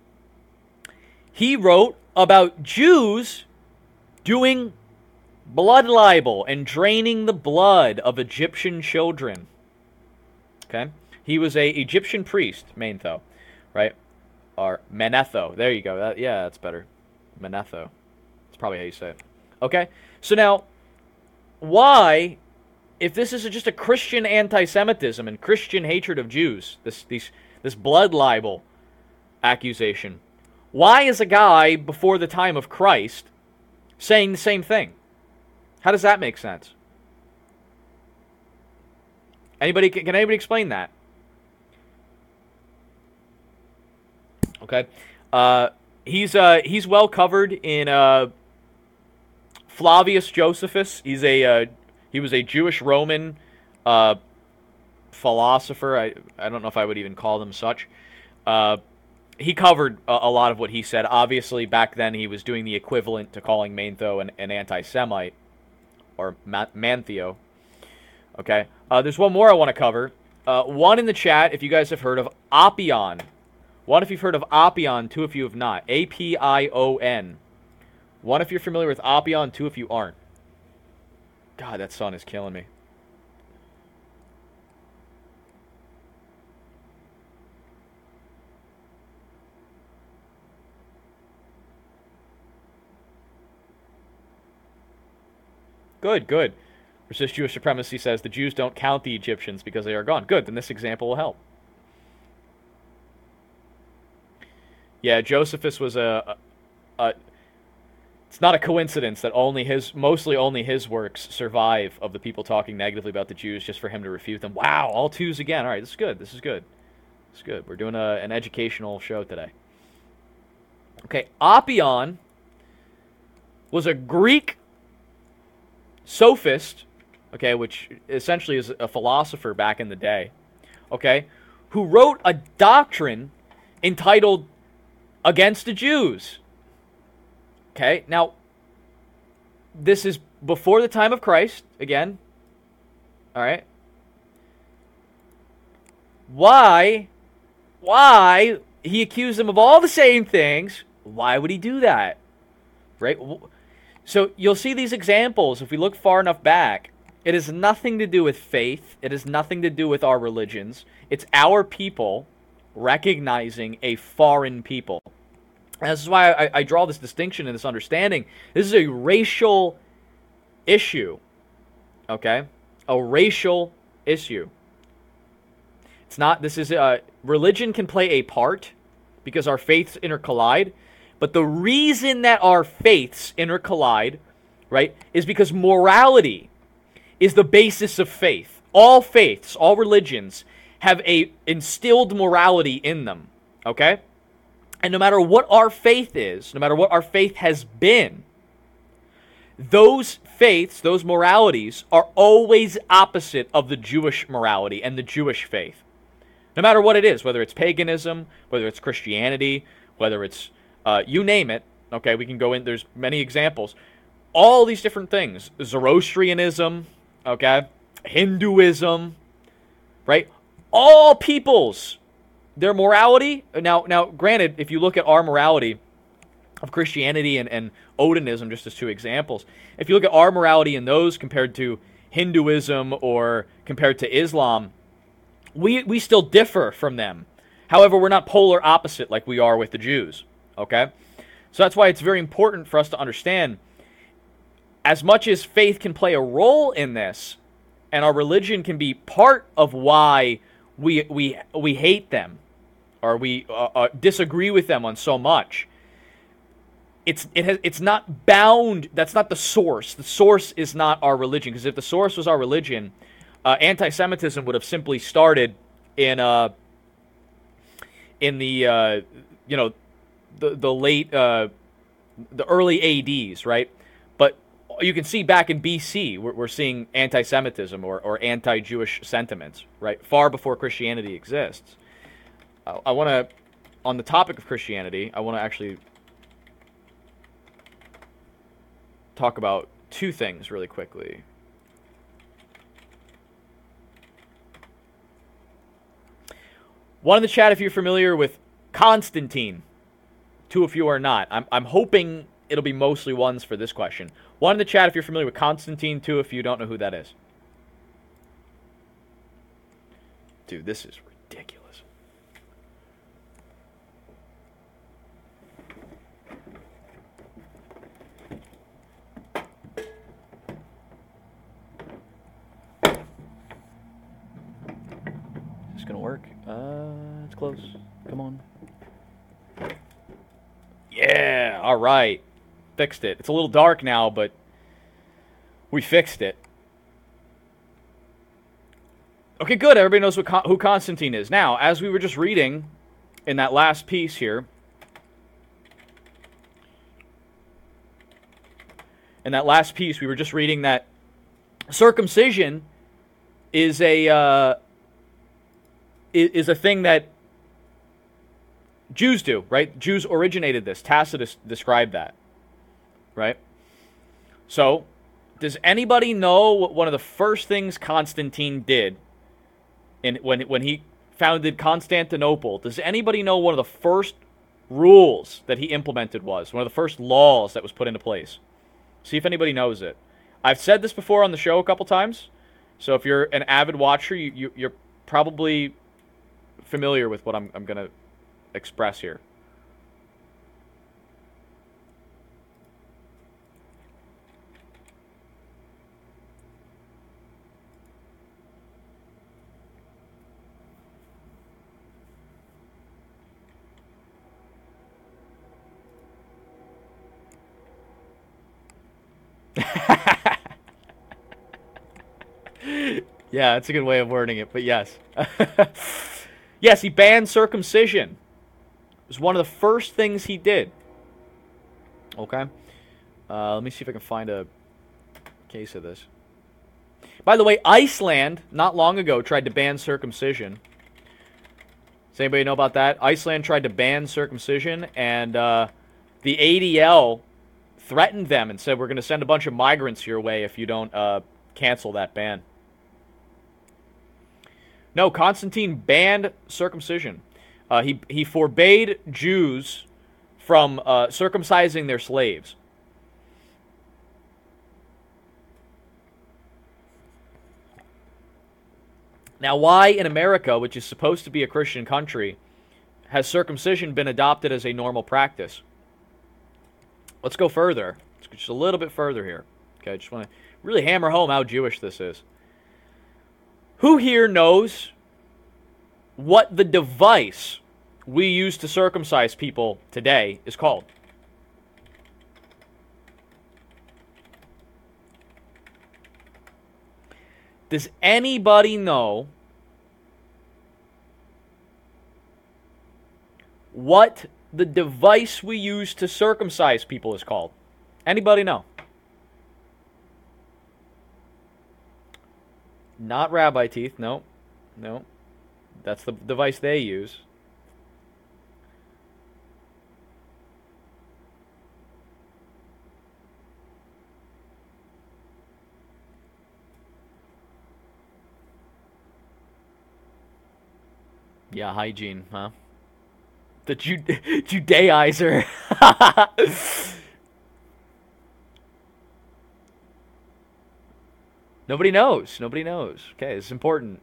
he wrote about Jews doing blood libel and draining the blood of Egyptian children. Okay? He was a Egyptian priest, Manetho, right? Or Manetho. There you go. That, yeah, that's better. Manetho. That's probably how you say it. Okay, so now, why, if this is just a Christian anti-Semitism and Christian hatred of Jews, this these, this blood libel accusation, why is a guy before the time of Christ saying the same thing? How does that make sense? Anybody, can anybody explain that? Okay, uh, he's uh, he's well covered in uh. Flavius Josephus. He's a uh, he was a Jewish Roman uh, philosopher. I I don't know if I would even call them such. Uh, he covered a, a lot of what he said. Obviously, back then he was doing the equivalent to calling Manetho an, an anti-Semite or ma- Mantheo. Okay. Uh, there's one more I want to cover. Uh, one in the chat, if you guys have heard of Apion. One if you've heard of Apion. Two if you have not. A P I O N. One, if you're familiar with Apion. Two, if you aren't. God, that sun is killing me. Good, good. Resist Jewish Supremacy says the Jews don't count the Egyptians because they are gone. Good, then this example will help. Yeah, Josephus was a... a, a It's not a coincidence that only his, mostly only his works survive of the people talking negatively about the Jews just for him to refute them. Wow, all twos again. All right, this is good. This is good. This is good. We're doing a, an educational show today. Okay, Apion was a Greek sophist, okay, which essentially is a philosopher back in the day, okay, who wrote a doctrine entitled Against the Jews. Okay, now, this is before the time of Christ, again, all right? Why, why, he accused them of all the same things, why would he do that, right? So you'll see these examples, if we look far enough back, it has nothing to do with faith, it has nothing to do with our religions, it's our people recognizing a foreign people. And this is why I, I draw this distinction and this understanding. This is a racial issue, okay? A racial issue. It's not, this is, uh, religion can play a part because our faiths intercollide, but the reason that our faiths intercollide, right, is because morality is the basis of faith. All faiths, all religions have a instilled morality in them, okay? And no matter what our faith is, no matter what our faith has been, those faiths, those moralities, are always opposite of the Jewish morality and the Jewish faith. No matter what it is, whether it's paganism, whether it's Christianity, whether it's, uh, you name it, okay, we can go in, there's many examples. All these different things, Zoroastrianism, okay, Hinduism, right? All peoples, their morality, now, now, granted, if you look at our morality of Christianity and, and Odinism, just as two examples, if you look at our morality in those compared to Hinduism or compared to Islam, we, we still differ from them. However, we're not polar opposite like we are with the Jews, okay? So that's why it's very important for us to understand, as much as faith can play a role in this, and our religion can be part of why we we we hate them, or we uh, uh, disagree with them on so much. It's it has it's not bound. That's not the source. The source is not our religion. Because if the source was our religion, uh, anti-Semitism would have simply started in uh in the uh, you know the the late uh, the early A Ds, right? But you can see back in B C, we're, we're seeing anti-Semitism or, or anti-Jewish sentiments, right? Far before Christianity exists. I, I want to, on the topic of Christianity, I want to actually talk about two things really quickly. One in the chat if you're familiar with Constantine. Two if you are not. I'm, I'm hoping it'll be mostly ones for this question. One in the chat if you're familiar with Constantine. Two if you don't know who that is. Dude, this is ridiculous. Is this gonna work? Uh, it's close. Come on. Yeah, all right. Fixed it. It's a little dark now, but we fixed it. Okay, good. Everybody knows what Con- who Constantine is. Now, as we were just reading in that last piece here, in that last piece, we were just reading that circumcision is a uh, is a thing that Jews do, right? Jews originated this. Tacitus described that, right? So, does anybody know what one of the first things Constantine did in when when he founded Constantinople? Does anybody know one of the first rules that he implemented was? One of the first laws that was put into place? See if anybody knows it. I've said this before on the show a couple times, so if you're an avid watcher, you, you, you're probably familiar with what I'm, I'm going to express here. Yeah, that's a good way of wording it, but yes. Yes, he banned circumcision. It was one of the first things he did. Okay. Uh, let me see if I can find a case of this. By the way, Iceland, not long ago, tried to ban circumcision. Does anybody know about that? Iceland tried to ban circumcision, and uh, the A D L threatened them and said, we're going to send a bunch of migrants your way if you don't uh, cancel that ban. No, Constantine banned circumcision. Uh, he, he forbade Jews from uh, circumcising their slaves. Now, why in America, which is supposed to be a Christian country, has circumcision been adopted as a normal practice? Let's go further. Let's go just a little bit further here. Okay, I just want to really hammer home how Jewish this is. Who here knows what the device we use to circumcise people today is called? Does anybody know what the device we use to circumcise people is called? Anybody know? Not rabbi teeth, no. No. That's the device they use. Yeah, hygiene, huh? The Jude Judaizer. Nobody knows. Nobody knows. Okay, it's important.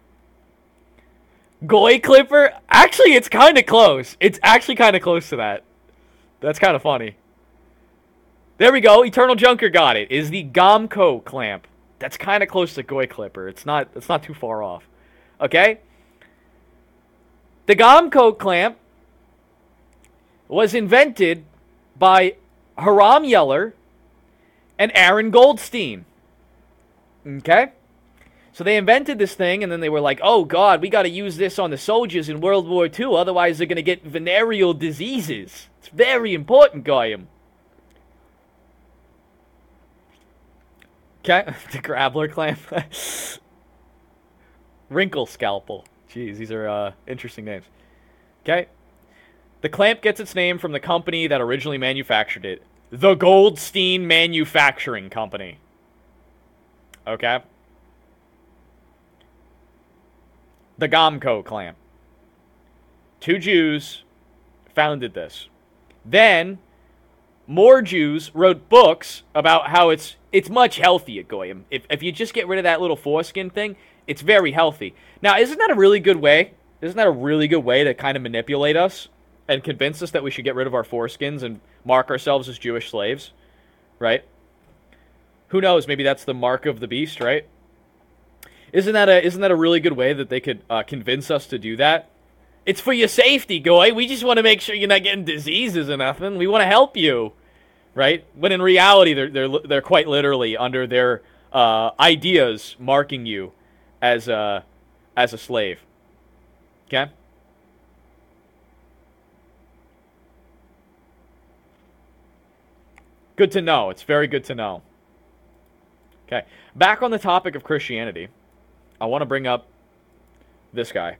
Goy Clipper? Actually, it's kind of close. It's actually kind of close to that. That's kind of funny. There we go. Eternal Junker got it. Is the Gomco clamp. That's kind of close to Goy Clipper. It's not, it's not too far off. Okay? The Gomco clamp was invented by Hiram Yeller and Aaron Goldstein. Okay? So they invented this thing, and then they were like, oh, God, we got to use this on the soldiers in World War Two, otherwise they're going to get venereal diseases. It's very important, Goyim. Okay? The Grappler clamp. Wrinkle Scalpel. Jeez, these are uh, interesting names. Okay? The clamp gets its name from the company that originally manufactured it. The Goldstein Manufacturing Company. Okay? The Gomco clamp. Two Jews founded this. Then, more Jews wrote books about how it's it's much healthier, Goyim. If, if you just get rid of that little foreskin thing, it's very healthy. Now, isn't that a really good way? Isn't that a really good way to kind of manipulate us and convince us that we should get rid of our foreskins and mark ourselves as Jewish slaves? Right? Who knows? Maybe that's the mark of the beast, right? Isn't that a isn't that a really good way that they could uh, convince us to do that? It's for your safety, Goy. We just want to make sure you're not getting diseases or nothing. We want to help you, right? But in reality, they're they're they're quite literally under their uh, ideas marking you as a as a slave. Okay. Good to know. It's very good to know. Okay. Back on the topic of Christianity, I want to bring up this guy.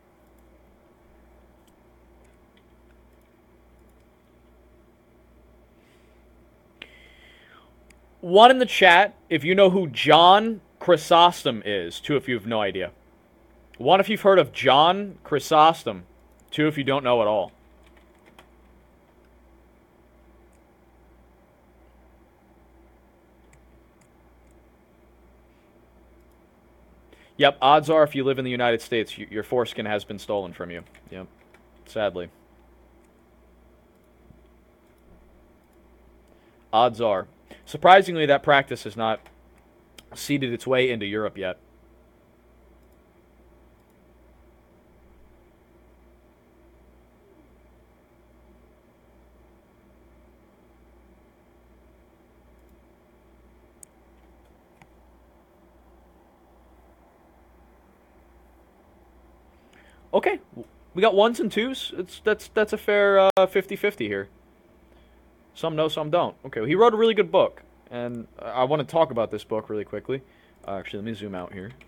One in the chat, if you know who John Chrysostom is. Two, if you have no idea. One, if you've heard of John Chrysostom. Two, if you don't know at all. Yep, odds are if you live in the United States, you, your foreskin has been stolen from you. Yep, sadly. Odds are. Surprisingly, that practice has not seeded its way into Europe yet. Okay, we got ones and twos. It's that's that's a fair uh, fifty fifty here. Some know, some don't. Okay, well, he wrote a really good book. and I want to talk about this book really quickly. Uh, actually, let me zoom out here.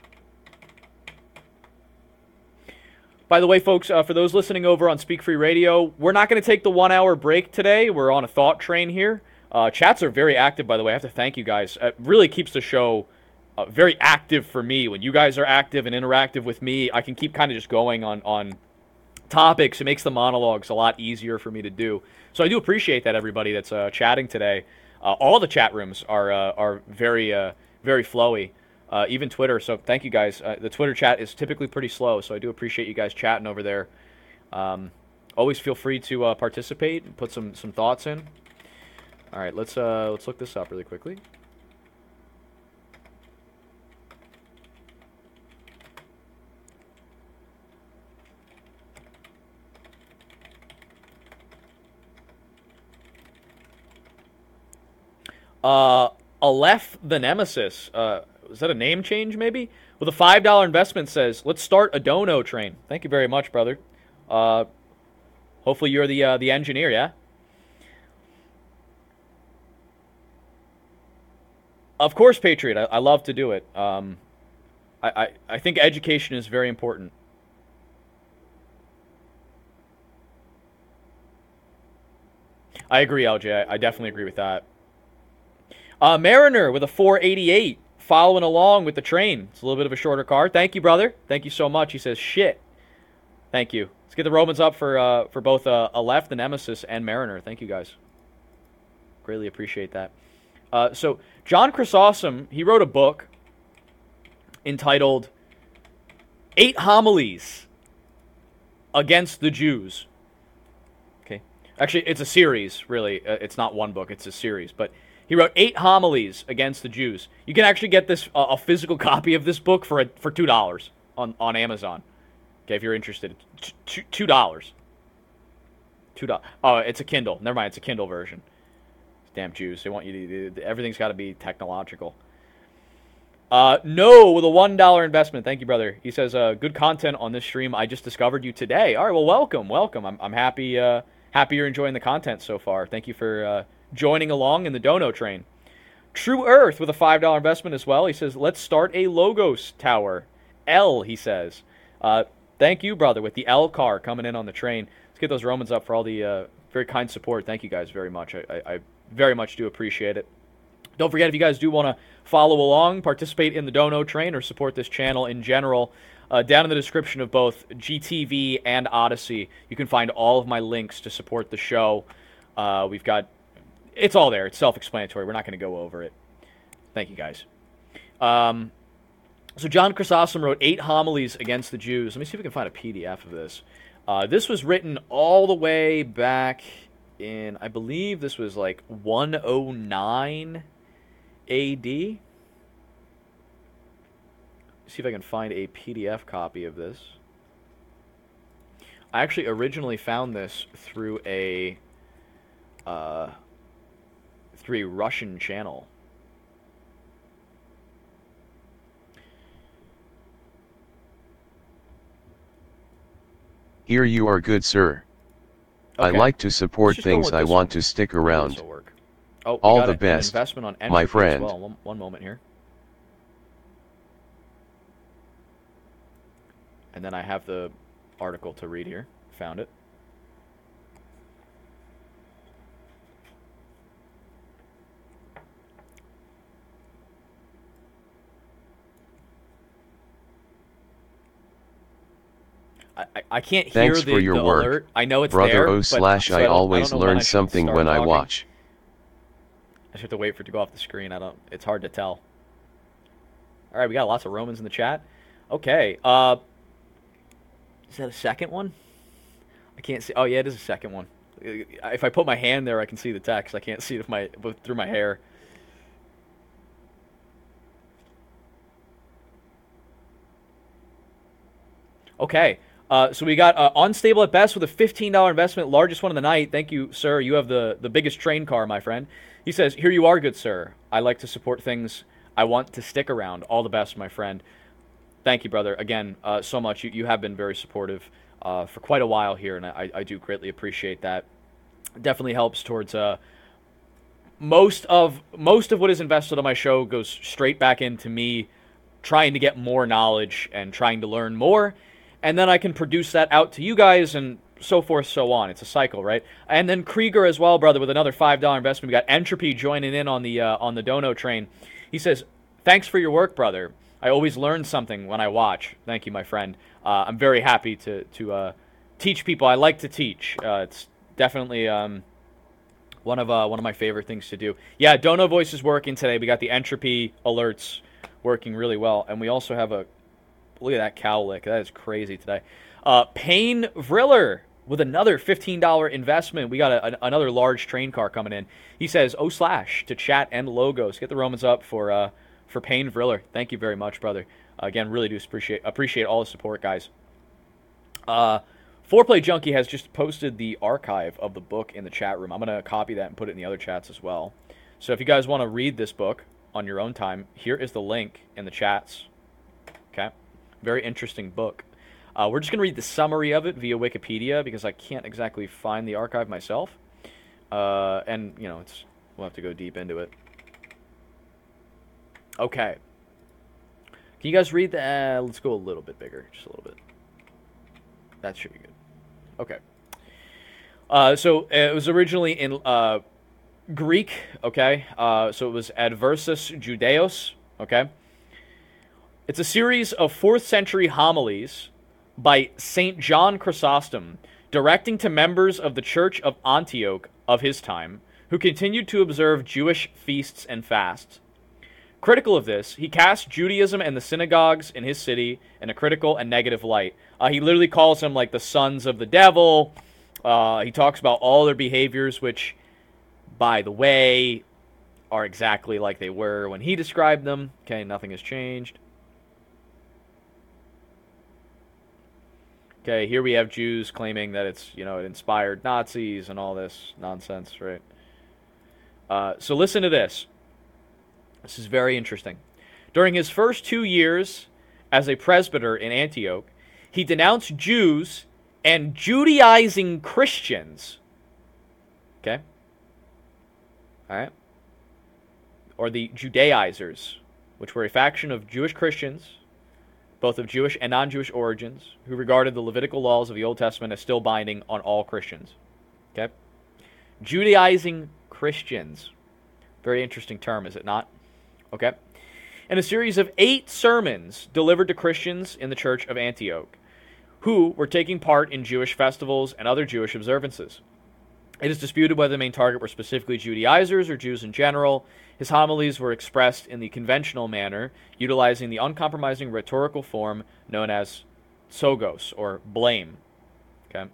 By the way, folks, uh, for those listening over on Speak Free Radio, we're not going to take the one-hour break today. We're on a thought train here. Uh, chats are very active, by the way. I have to thank you guys. It really keeps the show uh, very active for me. When you guys are active and interactive with me, I can keep kind of just going on, on topics. It makes the monologues a lot easier for me to do. So I do appreciate that, everybody that's uh, chatting today. Uh, all the chat rooms are uh, are very, uh, very flowy. Uh, even Twitter, so thank you guys. Uh, the Twitter chat is typically pretty slow, so I do appreciate you guys chatting over there. Um, always feel free to uh, participate and put some, some thoughts in. All right, let's uh, let's look this up really quickly. Uh, Aleph the Nemesis. Uh, is that a name change, maybe? With a five dollar investment says, let's start a dono train. Thank you very much, brother. Uh, hopefully you're the uh, the engineer, yeah? Of course, Patriot. I, I love to do it. Um, I, I, I think education is very important. I agree, L J. I, I definitely agree with that. Uh, Mariner with a four eighty-eight, following along with the train. It's a little bit of a shorter card. Thank you, brother. Thank you so much. He says, shit. Thank you. Let's get the Romans up for uh, for both uh, Aleph, the Nemesis, and Mariner. Thank you, guys. Greatly appreciate that. Uh, so, John Chrysostom, he wrote a book entitled Eight Homilies Against the Jews. Okay. Actually, it's a series, really. Uh, it's not one book. It's a series. But he wrote eight homilies against the Jews. You can actually get this uh, a physical copy of this book for a, for two dollars on, on Amazon. Okay, if you're interested. Two, two dollars. Two dollars. Oh, it's a Kindle. Never mind, it's a Kindle version. Damn Jews. They want you to... Everything's got to be technological. Uh, no, with a one dollar investment. Thank you, brother. He says, uh, good content on this stream. I just discovered you today. All right, well, welcome. Welcome. I'm, I'm happy, uh, happy you're enjoying the content so far. Thank you for uh, joining along in the Dono train. True Earth with a five dollar investment as well. He says, let's start a Logos Tower. L, he says. Uh, thank you, brother, with the L car coming in on the train. Let's get those Romans up for all the uh, very kind support. Thank you guys very much. I, I, I very much do appreciate it. Don't forget, if you guys do want to follow along, participate in the Dono train, or support this channel in general, uh, down in the description of both G T V and Odyssey, you can find all of my links to support the show. Uh, we've got... It's all there. It's self-explanatory. We're not going to go over it. Thank you, guys. Um, so John Chrysostom wrote eight homilies against the Jews. Let me see if we can find a P D F of this. Uh, this was written all the way back in, I believe this was like one oh nine A D. See if I can find a P D F copy of this. I actually originally found this through a uh, through a Russian channel. Here you are, good sir. Okay. I like to support Let's just go things with I this want one. to stick Maybe around. this'll work. Oh, we All got the an best, investment on my Entropy as friend. well. One, one moment here. And then I have the article to read here. Found it. I, I- I can't hear Thanks the, for your the work, alert. I know it's Brother there, O but slash so I don't- always don't know when I learn should something start when I talking. watch. I just have to wait for it to go off the screen. I don't. It's hard to tell. All right, we got lots of Romans in the chat. Okay. Uh, is that a second one? I can't see. Oh yeah, it is a second one. If I put my hand there, I can see the text. I can't see it with my with, through my hair. Okay. Uh, so we got uh, Unstable at Best with a fifteen dollar investment, largest one of the night. Thank you, sir. You have the, the biggest train car, my friend. He says, here you are, good sir. I like to support things I want to stick around. All the best, my friend. Thank you, brother. Again, uh, so much. You, you have been very supportive uh, for quite a while here, and I, I do greatly appreciate that. It definitely helps towards uh, most of most of what is invested on my show goes straight back into me trying to get more knowledge and trying to learn more, and then I can produce that out to you guys and so forth, so on. It's a cycle, right? And then Krieger as well, brother, with another five dollar investment. We got Entropy joining in on the uh, on the Dono train. He says, "Thanks for your work, brother. I always learn something when I watch." Thank you, my friend. Uh, I'm very happy to to uh, teach people. I like to teach. Uh, it's definitely um, one of uh, one of my favorite things to do. Yeah, Dono Voice is working today. We got the Entropy alerts working really well, and we also have a look at that cow lick. That is crazy today. Uh, Payne Vriller with another fifteen dollar investment. We got a, a, another large train car coming in. He says, "Oh slash to chat and logos." Get the Romans up for uh, for Payne Vriller. Thank you very much, brother. Uh, again, really do appreciate appreciate all the support, guys. Uh, Foreplay Junkie has just posted the archive of the book in the chat room. I'm gonna copy that and put it in the other chats as well. So if you guys want to read this book on your own time, here is the link in the chats. Okay, very interesting book. Uh, we're just going to read the summary of it via Wikipedia because I can't exactly find the archive myself. Uh, and, you know, it's we'll have to go deep into it. Okay. Can you guys read that? Uh, let's go a little bit bigger. Just a little bit. That should be good. Okay. Uh, so it was originally in uh, Greek, okay? Uh, so it was Adversus Judaeos, okay? It's a series of fourth century homilies by Saint John Chrysostom, directing to members of the Church of Antioch of his time, who continued to observe Jewish feasts and fasts. Critical of this, he cast Judaism and the synagogues in his city in a critical and negative light. Uh, he literally calls them like the sons of the devil. Uh, he talks about all their behaviors, which, by the way, are exactly like they were when he described them. Okay, nothing has changed. Okay, here we have Jews claiming that it's, you know, it inspired Nazis and all this nonsense, right? Uh, so listen to this. This is very interesting. During his first two years as a presbyter in Antioch, he denounced Jews and Judaizing Christians. Okay? All right? Or the Judaizers, which were a faction of Jewish Christians, both of Jewish and non-Jewish origins, who regarded the Levitical laws of the Old Testament as still binding on all Christians. Okay? Judaizing Christians. Very interesting term, is it not? Okay? In a series of eight sermons delivered to Christians in the Church of Antioch, who were taking part in Jewish festivals and other Jewish observances. It is disputed whether the main target were specifically Judaizers or Jews in general. His homilies were expressed in the conventional manner, utilizing the uncompromising rhetorical form known as tsogos, or blame. Okay.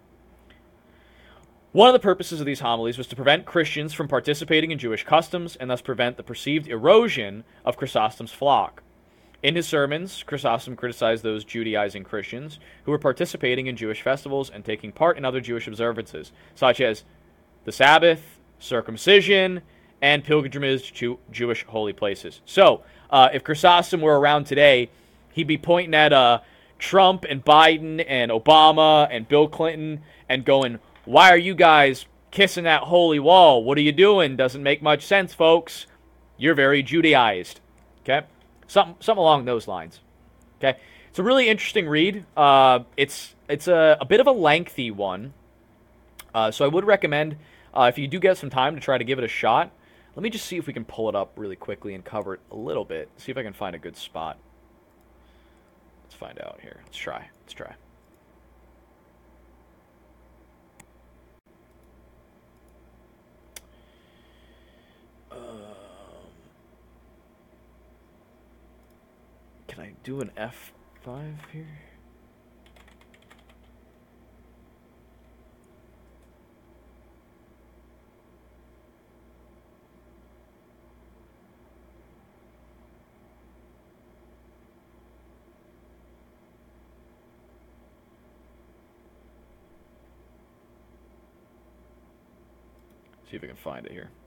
One of the purposes of these homilies was to prevent Christians from participating in Jewish customs and thus prevent the perceived erosion of Chrysostom's flock. In his sermons, Chrysostom criticized those Judaizing Christians who were participating in Jewish festivals and taking part in other Jewish observances, such as the Sabbath, circumcision, and pilgrimage to Jewish holy places. So, uh, if Chrysostom were around today, he'd be pointing at uh, Trump and Biden and Obama and Bill Clinton and going, "Why are you guys kissing that holy wall? What are you doing? Doesn't make much sense, folks. You're very Judaized." Okay? Something, something along those lines. Okay? It's a really interesting read. Uh, it's it's a, a bit of a lengthy one. Uh, so I would recommend, uh, if you do get some time, to try to give it a shot. Let me just see if we can pull it up really quickly and cover it a little bit. See if I can find a good spot. Let's find out here. Let's try. Let's try. Um, can I do an F five here? See if I can find it here.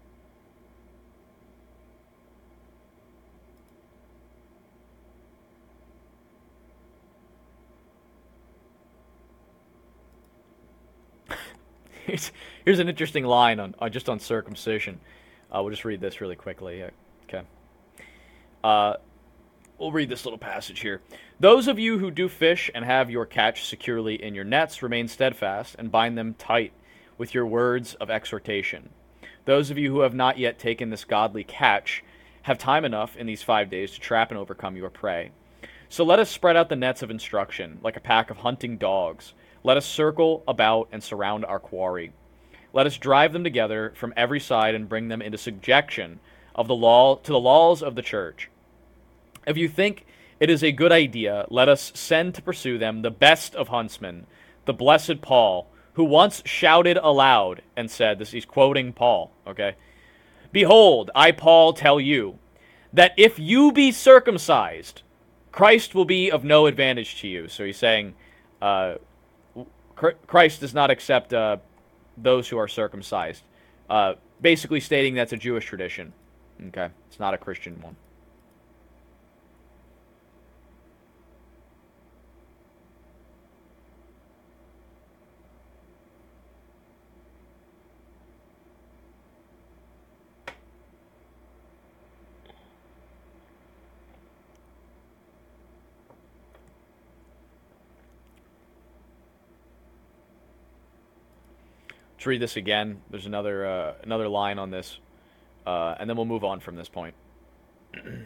here's, here's an interesting line on, on just on circumcision. Uh, we'll just read this really quickly. Okay. Uh, we'll read this little passage here. Those of you who do fish and have your catch securely in your nets, remain steadfast and bind them tight with your words of exhortation. Those of you who have not yet taken this godly catch have time enough in these five days to trap and overcome your prey. So let us spread out the nets of instruction like a pack of hunting dogs. Let us circle about and surround our quarry. Let us drive them together from every side and bring them into subjection of the law to the laws of the church. If you think it is a good idea, let us send to pursue them the best of huntsmen, the blessed Paul, who once shouted aloud and said, this he's quoting Paul, okay? Behold, I, Paul, tell you that if you be circumcised, Christ will be of no advantage to you. So he's saying uh, Christ does not accept uh, those who are circumcised. Uh, basically stating that's a Jewish tradition. Okay, it's not a Christian one. Let's read this again. There's another uh, another line on this, uh, and then we'll move on from this point. Okay.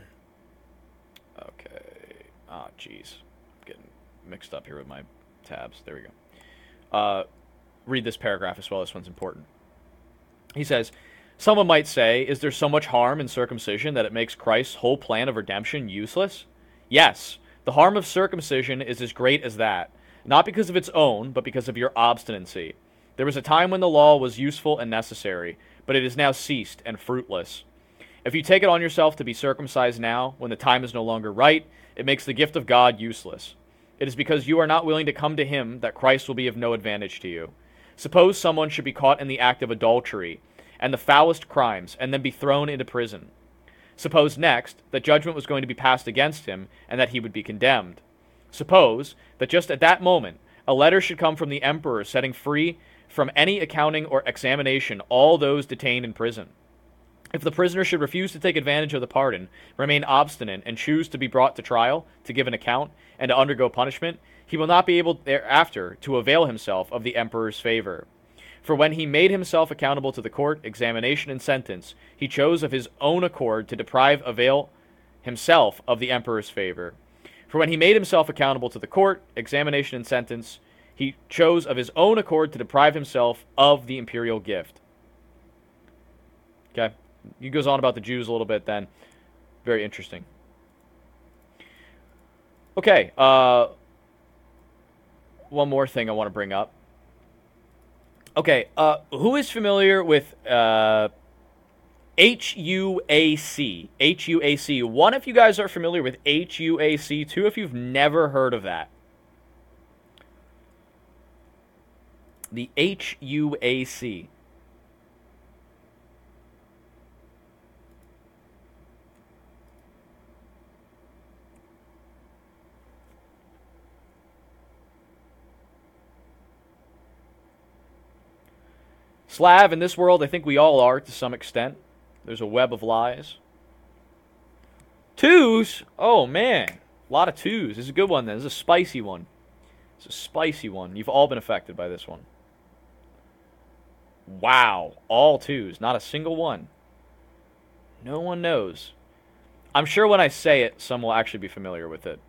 Ah, jeez. Getting mixed up here with my tabs. There we go. Uh, read this paragraph as well. This one's important. He says, someone might say, is there so much harm in circumcision that it makes Christ's whole plan of redemption useless? Yes, the harm of circumcision is as great as that, not because of its own, but because of your obstinacy. There was a time when the law was useful and necessary, but it has now ceased and fruitless. If you take it on yourself to be circumcised now, when the time is no longer right, it makes the gift of God useless. It is because you are not willing to come to him that Christ will be of no advantage to you. Suppose someone should be caught in the act of adultery and the foulest crimes, and then be thrown into prison. Suppose next that judgment was going to be passed against him, and that he would be condemned. Suppose that just at that moment a letter should come from the emperor setting free from any accounting or examination all those detained in prison. If the prisoner should refuse to take advantage of the pardon, remain obstinate, and choose to be brought to trial, to give an account, and to undergo punishment, he will not be able thereafter to avail himself of the emperor's favor. For when he made himself accountable to the court, examination, and sentence, he chose of his own accord to deprive avail himself of the emperor's favor. For when he made himself accountable to the court, examination, and sentence, he chose of his own accord to deprive himself of the imperial gift. Okay. He goes on about the Jews a little bit then. Very interesting. Okay. Uh, one more thing I want to bring up. Okay. Uh, who is familiar with uh, H U A C? H U A C. One, if you guys are familiar with H U A C. Two, if you've never heard of that. The H U A C. Slav, in this world, I think we all are to some extent. There's a web of lies. Twos? Oh, man. A lot of twos. This is a good one, then. This is a spicy one. It's a spicy one. You've all been affected by this one. Wow. All twos. Not a single one. No one knows. I'm sure when I say it, some will actually be familiar with it.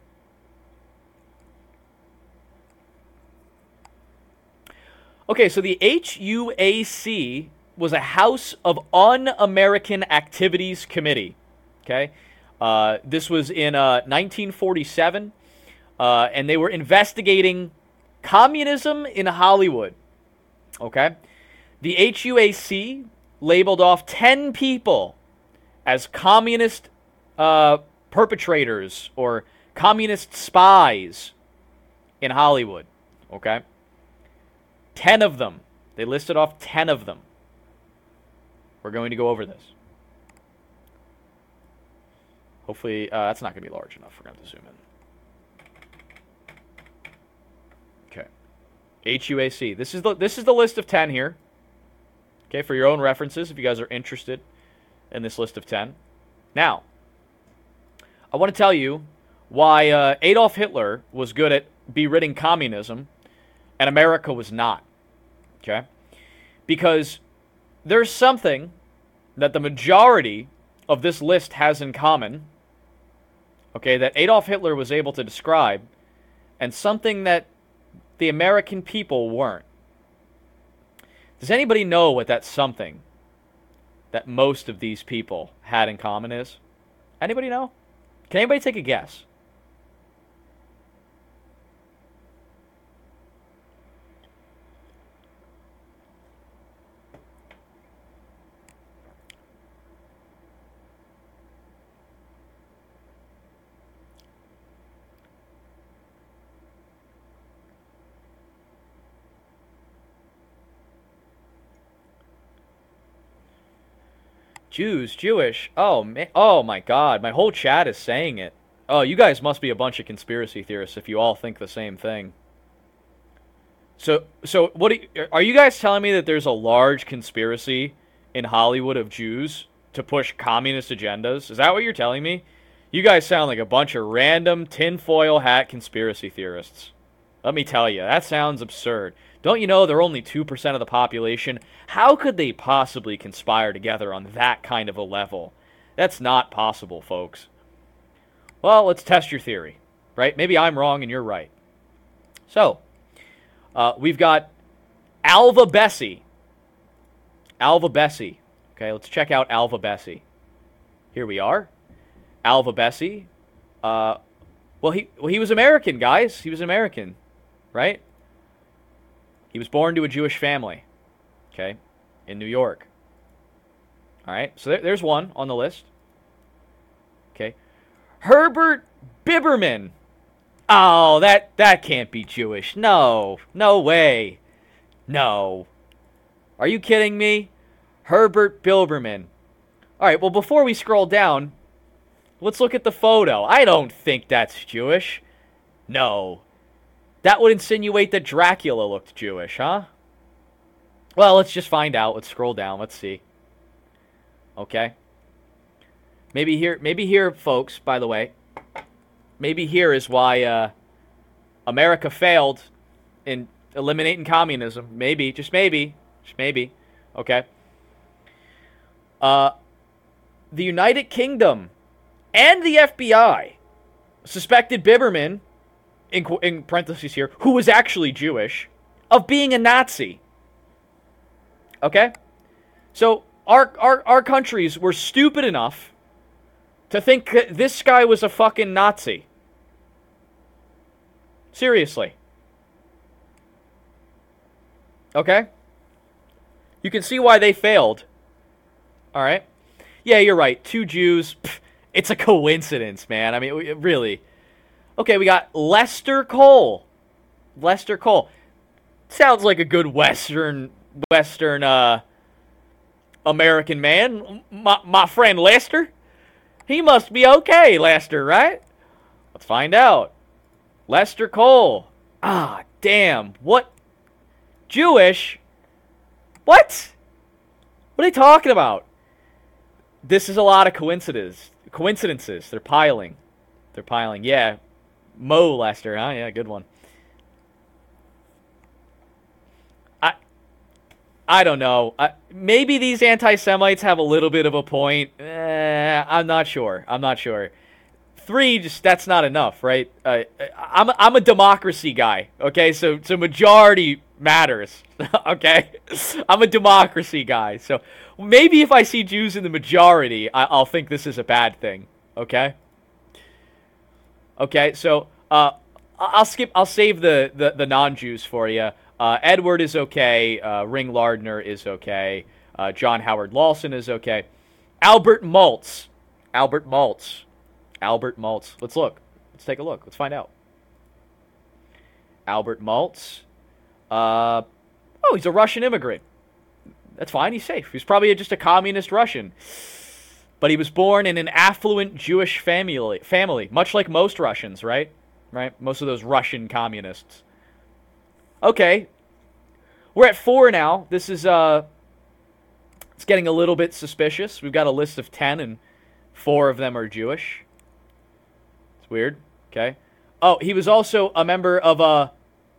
Okay, so the H U A C was a House of Un-American Activities Committee. Okay, uh, this was in uh, nineteen forty-seven, uh, and they were investigating communism in Hollywood. Okay, the H U A C labeled off ten people as communist uh, perpetrators or communist spies in Hollywood. Okay. Ten of them. They listed off ten of them. We're going to go over this. Hopefully, uh, that's not going to be large enough. We're going to have to zoom in. Okay. H U A C. This is the this is the list of ten here. Okay, for your own references, if you guys are interested. in this list of ten. Now, I want to tell you why uh, Adolf Hitler was good at beridding communism and America was not. Okay? Because there's something that the majority of this list has in common, okay, that Adolf Hitler was able to describe, and something that the American people weren't. Does anybody know what that something that most of these people had in common is? Anybody know? Can anybody take a guess? Jews, Jewish. Oh, man. Oh, my God. My whole chat is saying it. Oh, you guys must be a bunch of conspiracy theorists if you all think the same thing. So, so what do you, are you guys telling me that there's a large conspiracy in Hollywood of Jews to push communist agendas? Is that what you're telling me? You guys sound like a bunch of random tinfoil hat conspiracy theorists. Let me tell you, that sounds absurd. Don't you know they're only two percent of the population? How could they possibly conspire together on that kind of a level? That's not possible, folks. Well, let's test your theory, right? Maybe I'm wrong and you're right. So, uh, we've got Alva Bessie. Alva Bessie. Okay, let's check out Alva Bessie. Here we are. Alva Bessie. Uh, well, he well he was American, guys. He was American, right? He was born to a Jewish family, okay, in New York. All right, so there, there's one on the list. Okay, Herbert Biberman. Oh, that that can't be Jewish. No, no way. No. Are you kidding me? Herbert Biberman. All right, well, before we scroll down, let's look at the photo. I don't think that's Jewish. No. That would insinuate that Dracula looked Jewish, huh? Well, let's just find out. Let's scroll down. Let's see. Okay. Maybe here, maybe here, folks, by the way, maybe here is why uh, America failed in eliminating communism. Maybe, just maybe, just maybe. Okay. Uh, the United Kingdom and the F B I suspected Biberman, in, in parentheses here, who was actually Jewish, of being a Nazi. Okay? So, our, our, our countries were stupid enough to think that this guy was a fucking Nazi. Seriously. Okay? You can see why they failed. Alright? Yeah, you're right. Two Jews. Pff, it's a coincidence, man. I mean, really. Okay, we got Lester Cole. Lester Cole. Sounds like a good Western, Western, uh, American man. My, my friend Lester. He must be okay, Lester, right? Let's find out. Lester Cole. Ah, damn. What? Jewish? What? What are they talking about? This is a lot of coincidences. Coincidences. They're piling. They're piling. Yeah. Mo Lester, huh? Yeah, good one. I I don't know. I, maybe these anti-Semites have a little bit of a point. Eh, I'm not sure. I'm not sure. Three, just that's not enough, right? Uh, I'm I'm a democracy guy. Okay, so so majority matters. Okay, I'm a democracy guy. So maybe if I see Jews in the majority, I, I'll think this is a bad thing. Okay. Okay, so uh, I'll skip. I'll save the, the, the non-Jews for you. Uh, Edward is okay. Uh, Ring Lardner is okay. Uh, John Howard Lawson is okay. Albert Maltz. Albert Maltz. Albert Maltz. Let's look. Let's take a look. Let's find out. Albert Maltz. Uh, oh, he's a Russian immigrant. That's fine. He's safe. He's probably just a communist Russian. But he was born in an affluent Jewish family, family, much like most Russians, right? Right? Most of those Russian communists. Okay. We're at four now. This is uh It's getting a little bit suspicious. We've got a list of ten, and four of them are Jewish. It's weird. Okay. Oh, he was also a member of uh,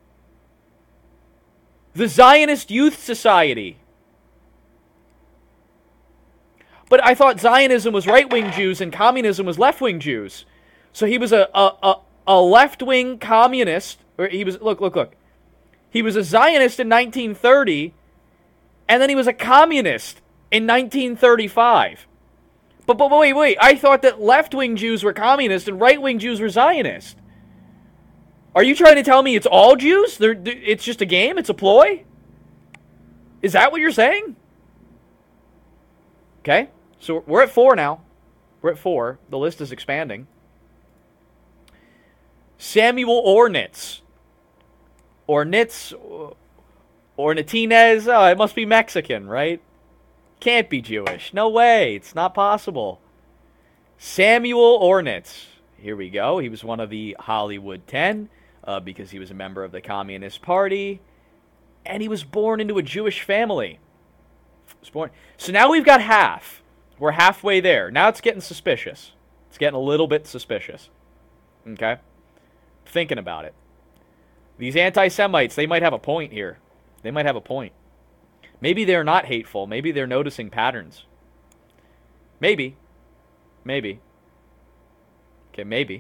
the Zionist Youth Society. But I thought Zionism was right-wing Jews and communism was left-wing Jews. So he was a a, a, a left-wing communist. Or he was look look look. He was a Zionist in nineteen thirty, and then he was a communist in nineteen thirty-five. But but wait wait, I thought that left-wing Jews were communist and right-wing Jews were Zionist. Are you trying to tell me it's all Jews? They're, it's just a game? It's a ploy? Is that what you're saying? Okay. So we're at four now. We're at four. The list is expanding. Samuel Ornitz. Ornitz. Ornitinez. Oh, it must be Mexican, right? Can't be Jewish. No way. It's not possible. Samuel Ornitz. Here we go. He was one of the Hollywood Ten uh, because he was a member of the Communist Party. And he was born into a Jewish family. Was born. So now we've got half. We're halfway there. Now it's getting suspicious. It's getting a little bit suspicious. Okay? Thinking about it. These anti-Semites, they might have a point here. They might have a point. Maybe they're not hateful. Maybe they're noticing patterns. Maybe. Maybe. Okay, maybe.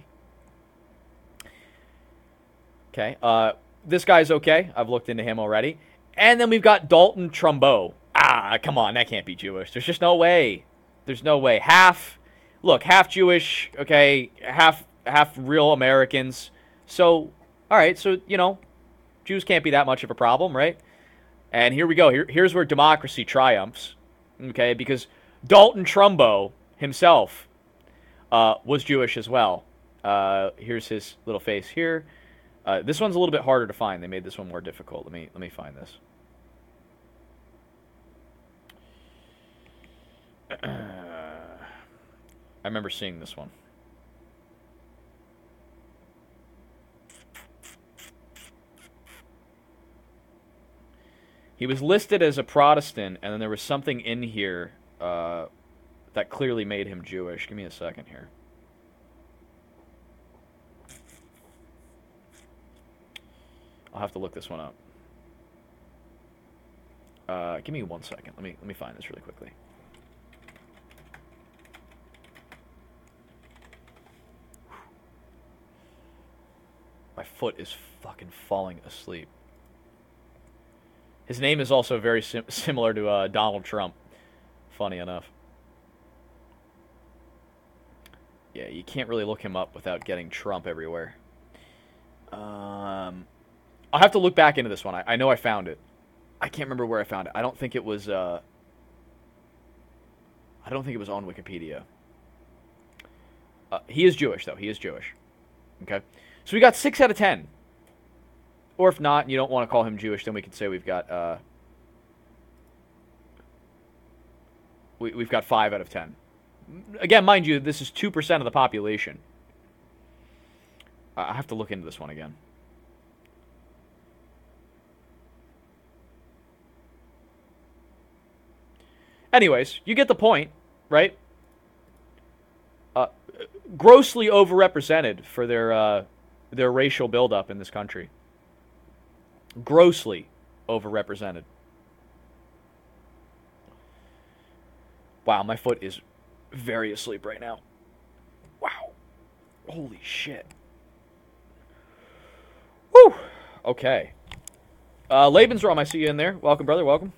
Okay, uh, this guy's okay. I've looked into him already. And then we've got Dalton Trumbo. Ah, come on, that can't be Jewish. There's just no way. There's no way. Half, look, half Jewish, okay, half half real Americans. So, all right, so, you know, Jews can't be that much of a problem, right? And here we go. Here, here's where democracy triumphs, okay, because Dalton Trumbo himself uh, was Jewish as well. Uh, here's his little face here. Uh, this one's a little bit harder to find. They made this one more difficult. Let me let me find this. I remember seeing this one. He was listed as a Protestant, and then there was something in here uh, that clearly made him Jewish. Give me a second here. I'll have to look this one up. Uh, give me one second. Let me let me find this really quickly. My foot is fucking falling asleep. His name is also very sim similar to uh, Donald Trump. Funny enough. Yeah, you can't really look him up without getting Trump everywhere. Um, I'll have to look back into this one. I, I know I found it. I can't remember where I found it. I don't think it was. Uh, I don't think it was on Wikipedia. Uh, he is Jewish, though. He is Jewish. Okay. So we got six out of ten. Or if not, and you don't want to call him Jewish, then we can say we've got uh, we, we've got five out of ten. Again, mind you, this is two percent of the population. I have to look into this one again. Anyways, you get the point, right? Uh, grossly overrepresented for their uh, their racial buildup in this country. Grossly overrepresented. Wow, my foot is very asleep right now. Wow. Holy shit. Woo! Okay. Uh, Lebensraum, I see you in there. Welcome, brother. Welcome.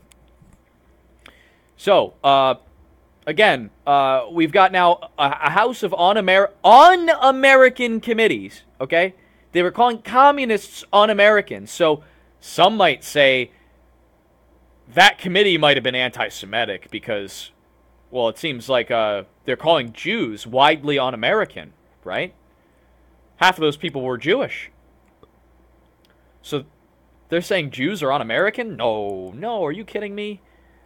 So, uh, again, uh, we've got now a, a house of un-Amer- un-American committees, okay? They were calling communists un-Americans. So, some might say that committee might have been anti-Semitic because, well, it seems like uh, they're calling Jews widely un-American, right? Half of those people were Jewish. So they're saying Jews are un-American? No, no, are you kidding me?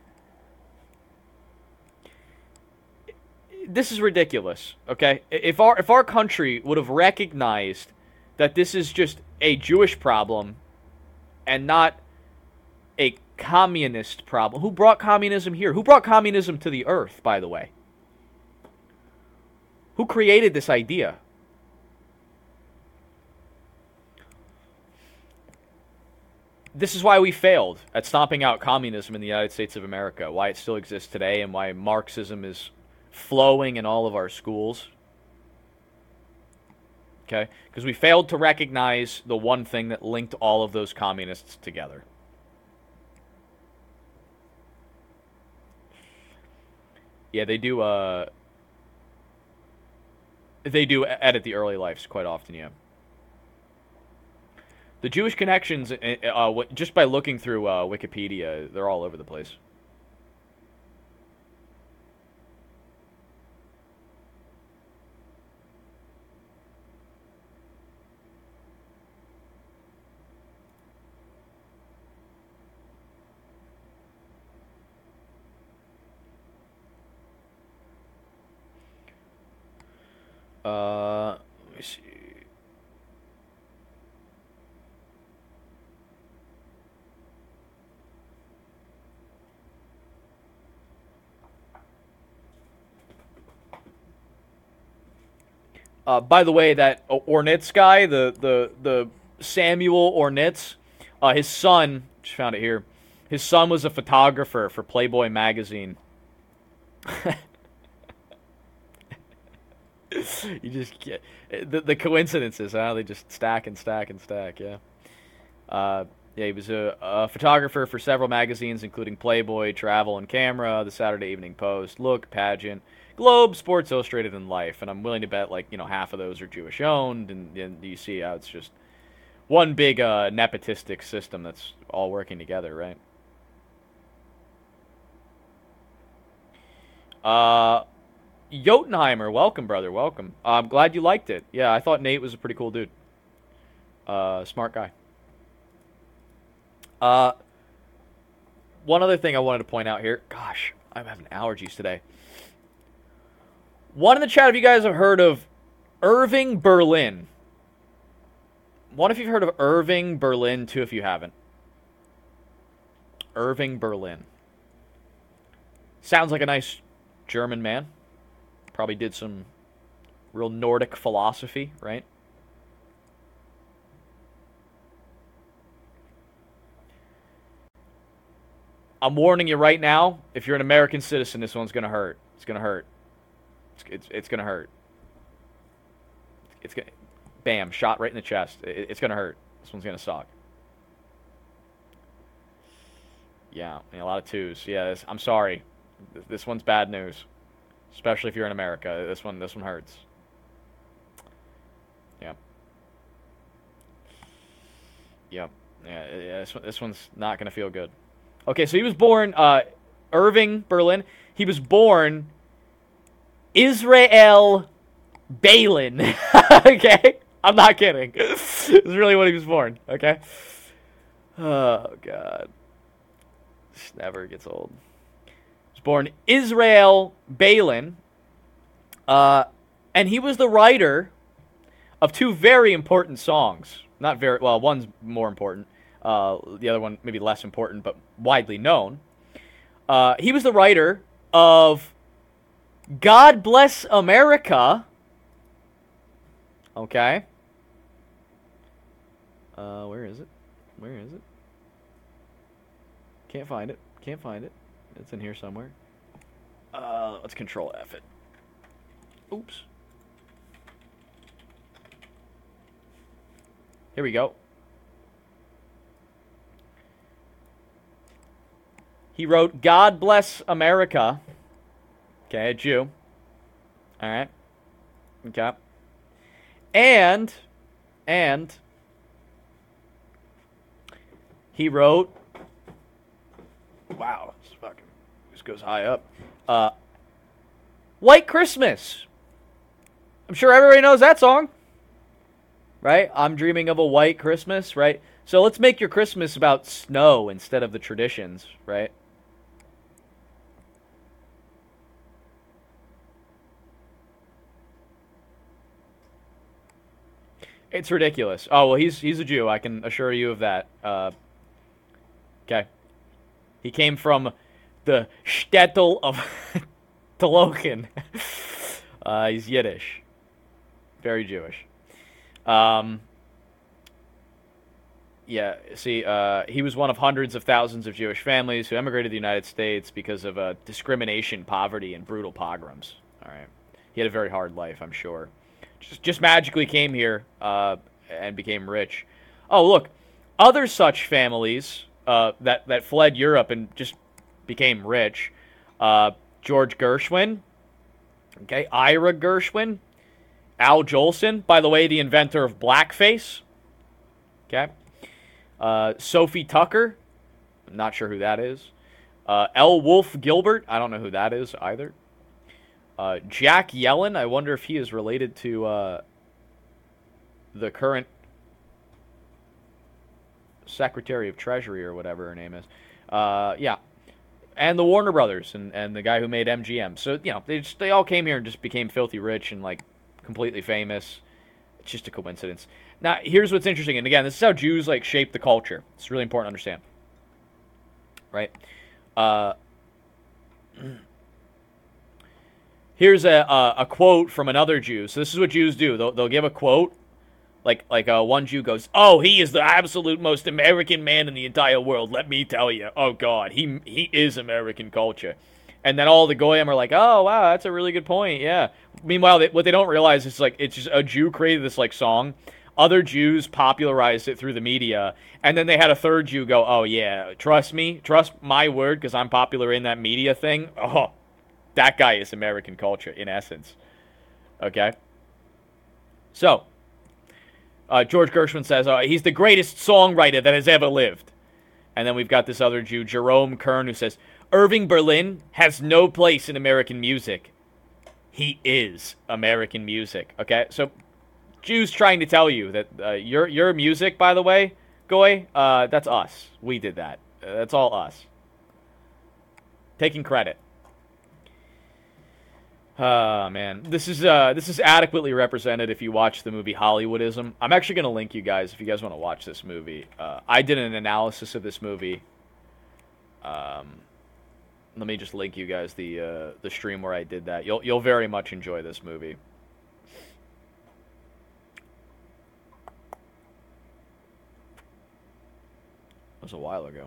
This is ridiculous, okay? If our, if our country would have recognized that this is just a Jewish problem and not a communist problem. Who brought communism here? Who brought communism to the earth, by the way? Who created this idea? This is why we failed at stomping out communism in the United States of America, why it still exists today, and why Marxism is flowing in all of our schools. Okay? Because we failed to recognize the one thing that linked all of those communists together. Yeah, they do, uh... They do edit the early lives quite often, yeah. The Jewish connections, uh, just by looking through uh, Wikipedia, they're all over the place. Uh, let me see. Uh, by the way, that Ornitz guy, the the the Samuel Ornitz, uh, his son, just found it here. His son was a photographer for Playboy magazine. You just get the the coincidences, huh? They just stack and stack and stack. Yeah. Uh, yeah, he was a, a photographer for several magazines, including Playboy, Travel and Camera, the Saturday Evening Post, Look, Pageant, Globe, Sports Illustrated, and Life. And I'm willing to bet, like, you know, half of those are Jewish owned. And, and you see how it's just one big uh, nepotistic system that's all working together, right? Uh, Jotunheimer, welcome, brother, welcome. Uh, I'm glad you liked it. Yeah, I thought Nate was a pretty cool dude. Uh, smart guy. Uh, one other thing I wanted to point out here. Gosh, I'm having allergies today. One in the chat, if you guys have heard of Irving Berlin. One if you've heard of Irving Berlin, two if you haven't. Irving Berlin. Sounds like a nice German man. Probably did some real Nordic philosophy, right? I'm warning you right now, if you're an American citizen, this one's going to hurt. It's going to hurt. It's, it's, it's going to hurt. It's gonna, bam, shot right in the chest. It, it's going to hurt. This one's going to suck. Yeah, a lot of twos. Yeah, this, I'm sorry. This, this one's bad news. Especially if you're in America. This one, this one hurts. Yeah. Yep. Yeah, yeah this, this one's not going to feel good. Okay, so he was born, uh, Irving Berlin. He was born Israel Balin. Okay? I'm not kidding. This is really what he was born. Okay? Oh, God. This never gets old. He was born Israel Balin. Uh, and he was the writer of two very important songs. Not very, well, one's more important. Uh, the other one maybe less important, but widely known. Uh, he was the writer of God Bless America. Okay. Uh, where is it? Where is it? Can't find it. Can't find it. It's in here somewhere. Uh, let's control F it. Oops. Here we go. He wrote God Bless America. Okay, a Jew. Alright. Okay. And, and, he wrote, wow, this fucking, this goes high up. Uh, White Christmas. I'm sure everybody knows that song. Right? I'm dreaming of a white Christmas, right? So let's make your Christmas about snow instead of the traditions, right? It's ridiculous. Oh, well, he's he's a Jew. I can assure you of that. Uh, okay. He came from the shtetl of Tolokin. uh, he's Yiddish. Very Jewish. Um, yeah, see, uh, he was one of hundreds of thousands of Jewish families who emigrated to the United States because of uh, discrimination, poverty, and brutal pogroms. All right. He had a very hard life, I'm sure. Just, just magically came here uh, and became rich. Oh, look, other such families uh, that, that fled Europe and just became rich. Uh, George Gershwin, okay, Ira Gershwin, Al Jolson, by the way, the inventor of blackface. Okay. Uh, Sophie Tucker, I'm not sure who that is. Uh, L. Wolf Gilbert, I don't know who that is either. Uh, Jack Yellen, I wonder if he is related to uh, the current Secretary of Treasury or whatever her name is. Uh, yeah. And the Warner Brothers and, and the guy who made M G M. So, you know, they just, they all came here and just became filthy rich and, like, completely famous. It's just a coincidence. Now, here's what's interesting. And, again, this is how Jews, like, shape the culture. It's really important to understand. Right? Uh, here's a, a, a quote from another Jew. So this is what Jews do. They'll, they'll give a quote. Like, like uh, one Jew goes, "Oh, he is the absolute most American man in the entire world. Let me tell you. Oh, God, he he is American culture." And then all the Goyim are like, "Oh, wow, that's a really good point, yeah." Meanwhile, they, what they don't realize is, like, it's just a Jew created this, like, song. Other Jews popularized it through the media. And then they had a third Jew go, "Oh, yeah, trust me. Trust my word, because I'm popular in that media thing. Oh, that guy is American culture, in essence." Okay? So... Uh, George Gershwin says, uh, he's the greatest songwriter that has ever lived. And then we've got this other Jew, Jerome Kern, who says, Irving Berlin has no place in American music. He is American music. Okay, so Jews trying to tell you that uh, your your music, by the way, Goy, uh, that's us. We did that. Uh, that's all us. Taking credit. Oh, man. This is uh, this is adequately represented if you watch the movie Hollywoodism. I'm actually going to link you guys if you guys want to watch this movie. Uh, I did an analysis of this movie. Um, let me just link you guys the uh, the stream where I did that. You'll you'll very much enjoy this movie. It was a while ago.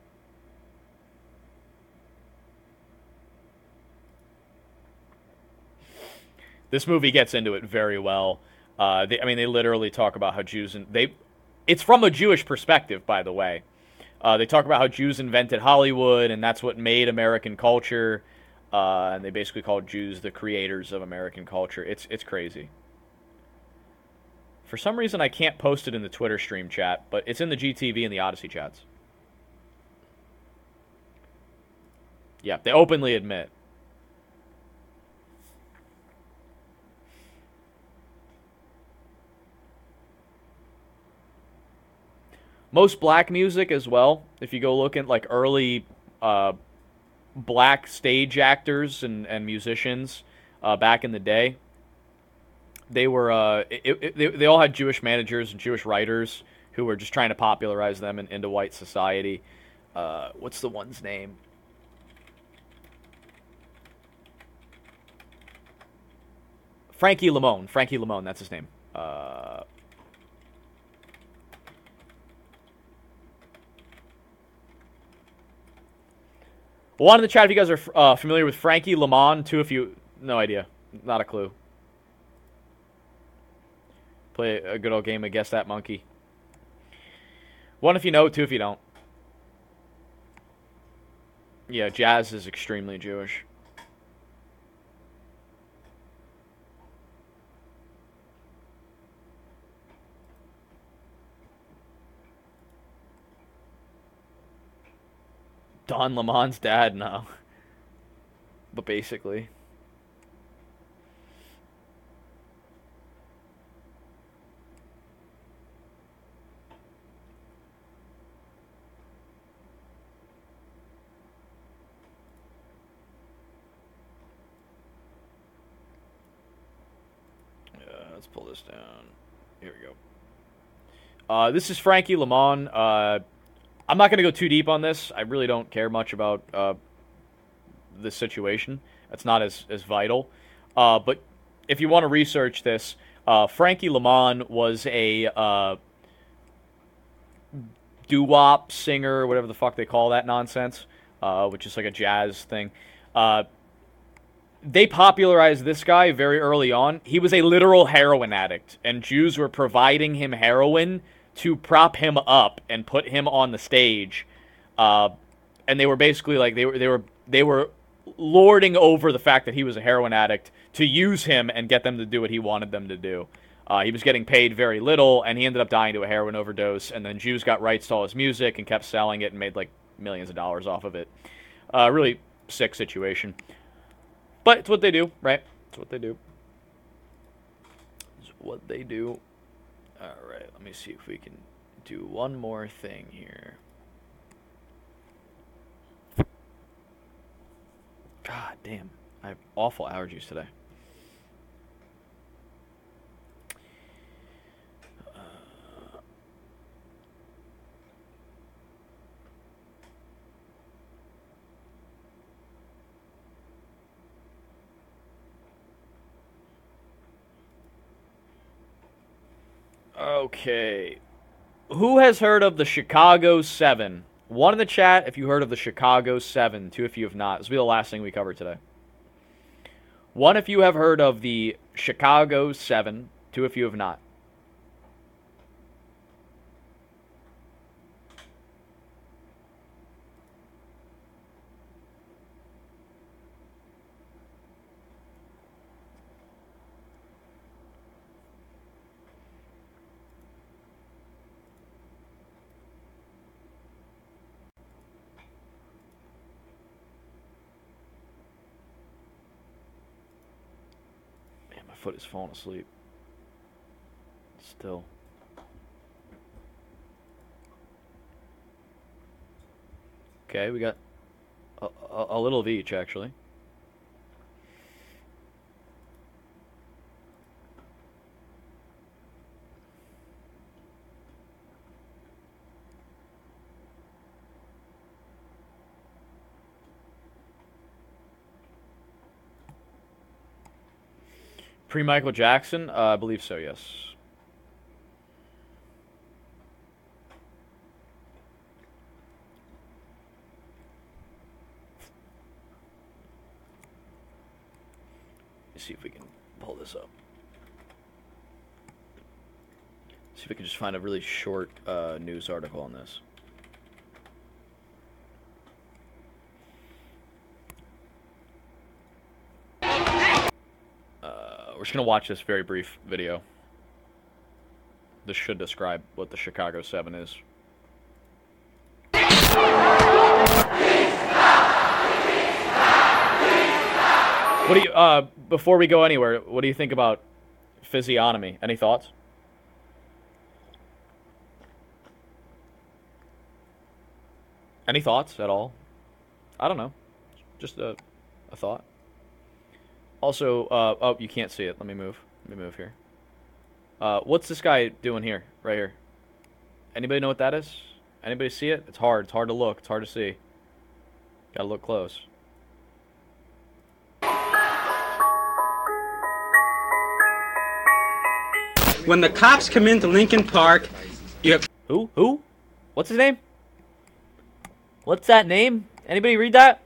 This movie gets into it very well. Uh, they, I mean, they literally talk about how Jews and they. It's from a Jewish perspective, by the way. Uh, they talk about how Jews invented Hollywood, and that's what made American culture. Uh, and they basically call Jews the creators of American culture. It's it's crazy. For some reason, I can't post it in the Twitter stream chat, but it's in the G T V and the Odyssey chats. Yeah, they openly admit. Most black music as well. If you go look at like early uh, black stage actors and, and musicians uh, back in the day, they were uh, it, it, they, they all had Jewish managers and Jewish writers who were just trying to popularize them in, into white society. Uh, what's the one's name? Frankie Lamone. Frankie Lamone, that's his name. Uh, One in the chat if you guys are uh, familiar with Frankie Lamone. Two if you... No idea. Not a clue. Play a good old game of Guess That Monkey. One if you know, two if you don't. Yeah, jazz is extremely Jewish. Don Lemone's dad, no. But basically. Uh, let's pull this down. Here we go. Uh, this is Frankie Lamone. Uh, I'm not going to go too deep on this. I really don't care much about uh, this situation. It's not as, as vital. Uh, but if you want to research this, uh, Frankie Lamont was a uh, doo-wop singer, whatever the fuck they call that nonsense, uh, which is like a jazz thing. Uh, they popularized this guy very early on. He was a literal heroin addict, and Jews were providing him heroin to prop him up and put him on the stage. Uh, and they were basically like they were they were they were lording over the fact that he was a heroin addict to use him and get them to do what he wanted them to do. Uh, he was getting paid very little, and he ended up dying to a heroin overdose. And then Jews got rights to all his music and kept selling it and made like millions of dollars off of it. Uh, really sick situation. But it's what they do, right? It's what they do. It's what they do. All right, let me see if we can do one more thing here. God damn, I have awful allergies today. Okay. Who has heard of the Chicago Seven? One in the chat if you heard of the Chicago Seven. Two if you have not. This will be the last thing we cover today. One if you have heard of the Chicago Seven. Two if you have not. Foot is falling asleep. Still. Okay, we got a, a, a little of each, actually. Pre-Michael Jackson? Uh, I believe so, yes. Let's see if we can pull this up. See if we can just find a really short uh, news article on this. We're just going to watch this very brief video. This should describe what the Chicago Seven is. What do you, uh, before we go anywhere, what do you think about physiognomy? Any thoughts? Any thoughts at all? I don't know. Just a, a thought. Also, uh, oh, you can't see it. Let me move. Let me move here. Uh, what's this guy doing here? Right here. Anybody know what that is? Anybody see it? It's hard. It's hard to look. It's hard to see. Gotta look close. When the cops come into Lincoln Park, you have... Who? Who? What's his name? What's that name? Anybody read that?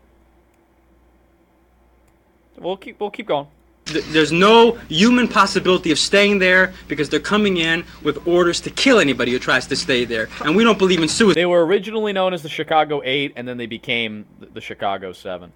We'll keep we'll keep going. There's no human possibility of staying there because they're coming in with orders to kill anybody who tries to stay there. And we don't believe in suicide. They were originally known as the Chicago Eight, and then they became the Chicago Seven.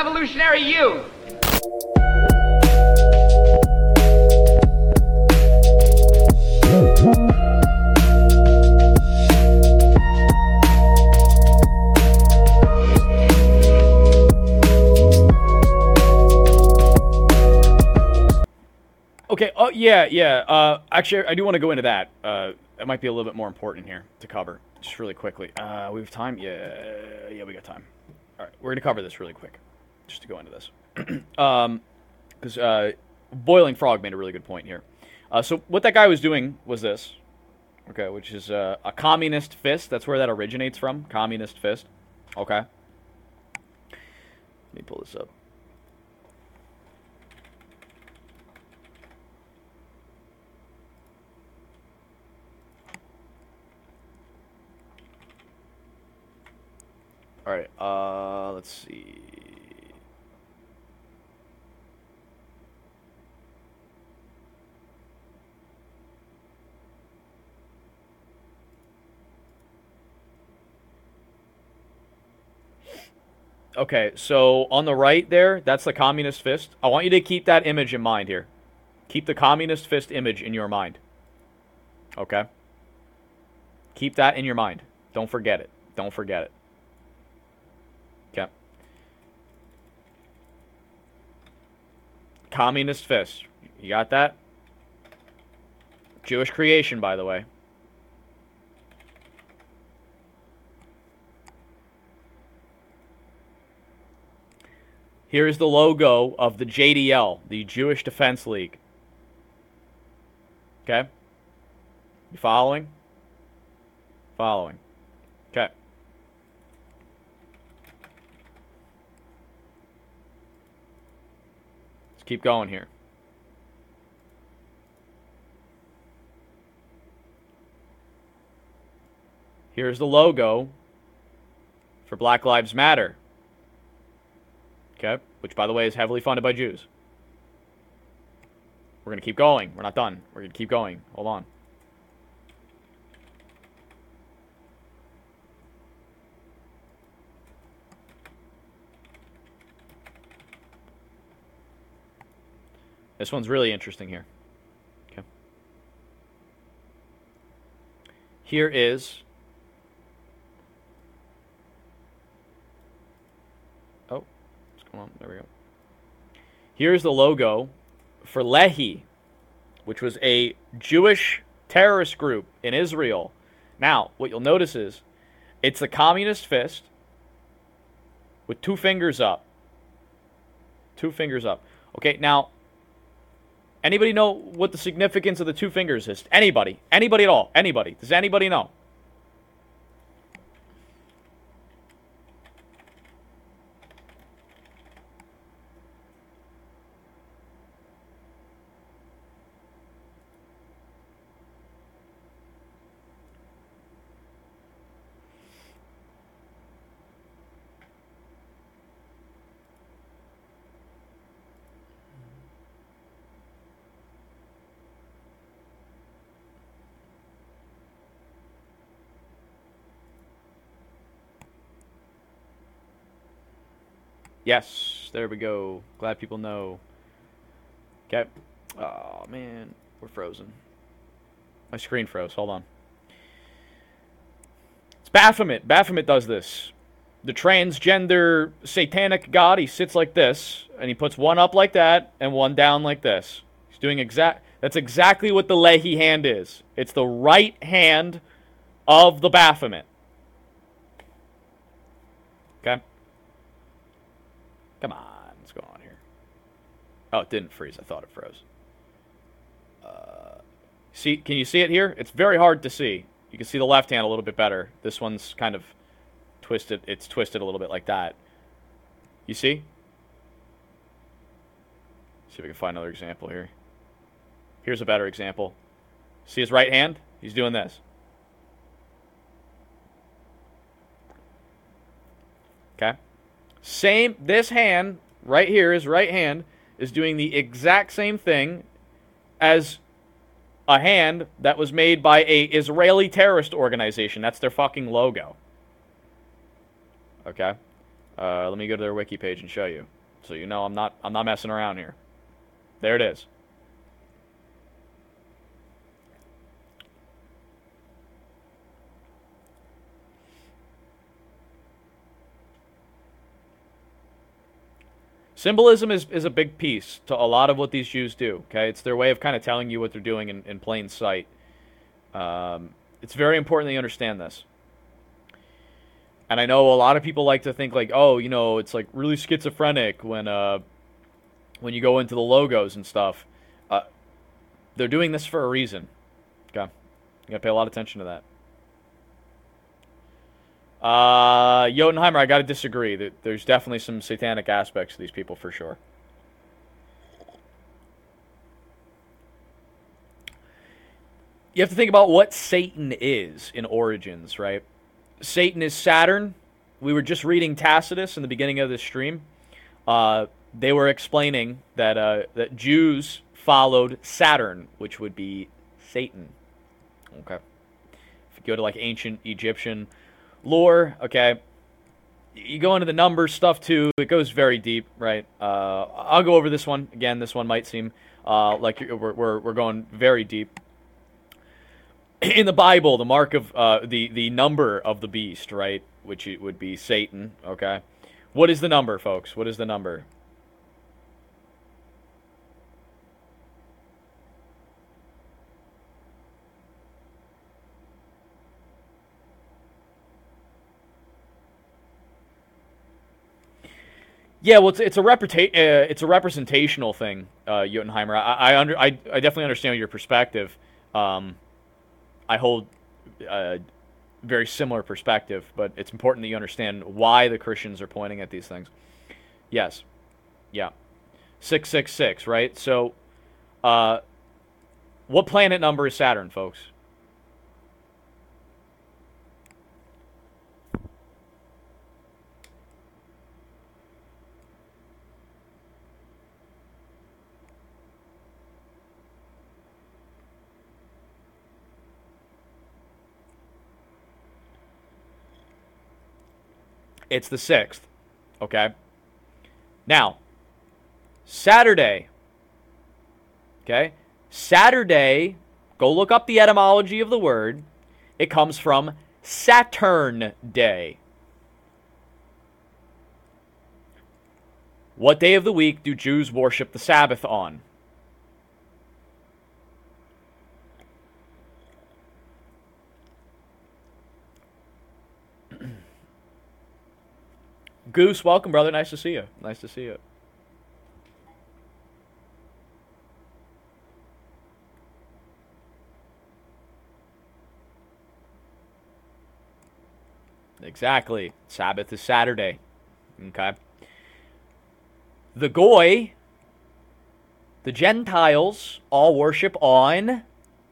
Revolutionary Youth. Okay, oh, yeah, yeah. Uh, actually, I do want to go into that. Uh, it might be a little bit more important here to cover, just really quickly. Uh, we have time? Yeah, yeah, we got time. All right, we're going to cover this really quick, just to go into this. um, because uh, Boiling Frog made a really good point here. Uh, so what that guy was doing was this, okay, which is uh, a communist fist. That's where that originates from, communist fist. Okay. Let me pull this up. All right, uh, let's see. Okay, so on the right there, that's the communist fist. I want you to keep that image in mind here. Keep the communist fist image in your mind. Okay? Keep that in your mind. Don't forget it. Don't forget it. Okay. Communist fist. You got that? Jewish creation, by the way. Here's the logo of the J D L, the Jewish Defense League. Okay? You following? Following. Okay. Let's keep going here. Here's the logo for Black Lives Matter. Okay, which, by the way, is heavily funded by Jews. We're going to keep going. We're not done. We're going to keep going. Hold on. This one's really interesting here. Okay. Here is... Oh. Come on, there we go. Here's the logo for Lehi, which was a Jewish terrorist group in Israel. Now, what you'll notice is it's the communist fist with two fingers up. Two fingers up. Okay, now, anybody know what the significance of the two fingers is? Anybody? Anybody at all? Anybody? Does anybody know? Yes, there we go. Glad people know. Okay. Oh, man. We're frozen. My screen froze. Hold on. It's Baphomet. Baphomet does this. The transgender satanic god, he sits like this, and he puts one up like that, and one down like this. He's doing exact... That's exactly what the Lehi hand is. It's the right hand of the Baphomet. Okay? Come on, what's going on here? Oh, it didn't freeze. I thought it froze. Uh, see, can you see it here? It's very hard to see. You can see the left hand a little bit better. This one's kind of twisted. It's twisted a little bit like that. You see? See if we can find another example here. Here's a better example. See his right hand? He's doing this. Okay? Same, this hand, right here, his right hand, is doing the exact same thing as a hand that was made by a Israeli terrorist organization. That's their fucking logo. Okay? Uh, let me go to their wiki page and show you, so you know I'm not I'm not messing around here. There it is. Symbolism is, is a big piece to a lot of what these Jews do, okay? It's their way of kind of telling you what they're doing in, in plain sight. Um, it's very important that you understand this. And I know a lot of people like to think like, oh, you know, it's like really schizophrenic when uh, when you go into the logos and stuff. Uh, they're doing this for a reason, okay? You gotta pay a lot of attention to that. Uh, Jotunheimer, I gotta disagree. There's definitely some satanic aspects to these people for sure. You have to think about what Satan is in Origins, right? Satan is Saturn. We were just reading Tacitus in the beginning of this stream. Uh, they were explaining that uh, that Jews followed Saturn, which would be Satan. Okay. If you go to like ancient Egyptian lore, okay, you go into the numbers stuff too. It goes very deep, right? Uh, I'll go over this one again. This one might seem uh, like we're, we're we're going very deep. In the Bible, the mark of uh, the the number of the beast, right, which it would be Satan. Okay, what is the number, folks? What is the number? Yeah, well, it's it's a reputa- uh, it's a representational thing, uh, Jotunheimer. I I, under, I I definitely understand your perspective. Um, I hold a very similar perspective, but it's important that you understand why the Christians are pointing at these things. Yes, yeah, six six six, right? So, uh, what planet number is Saturn, folks? It's the sixth, okay? Now, Saturday, okay? Saturday, go look up the etymology of the word. It comes from Saturn Day. What day of the week do Jews worship the Sabbath on? Goose, welcome, brother. Nice to see you. Nice to see you. Exactly. Sabbath is Saturday. Okay. The Goy, the Gentiles, all worship on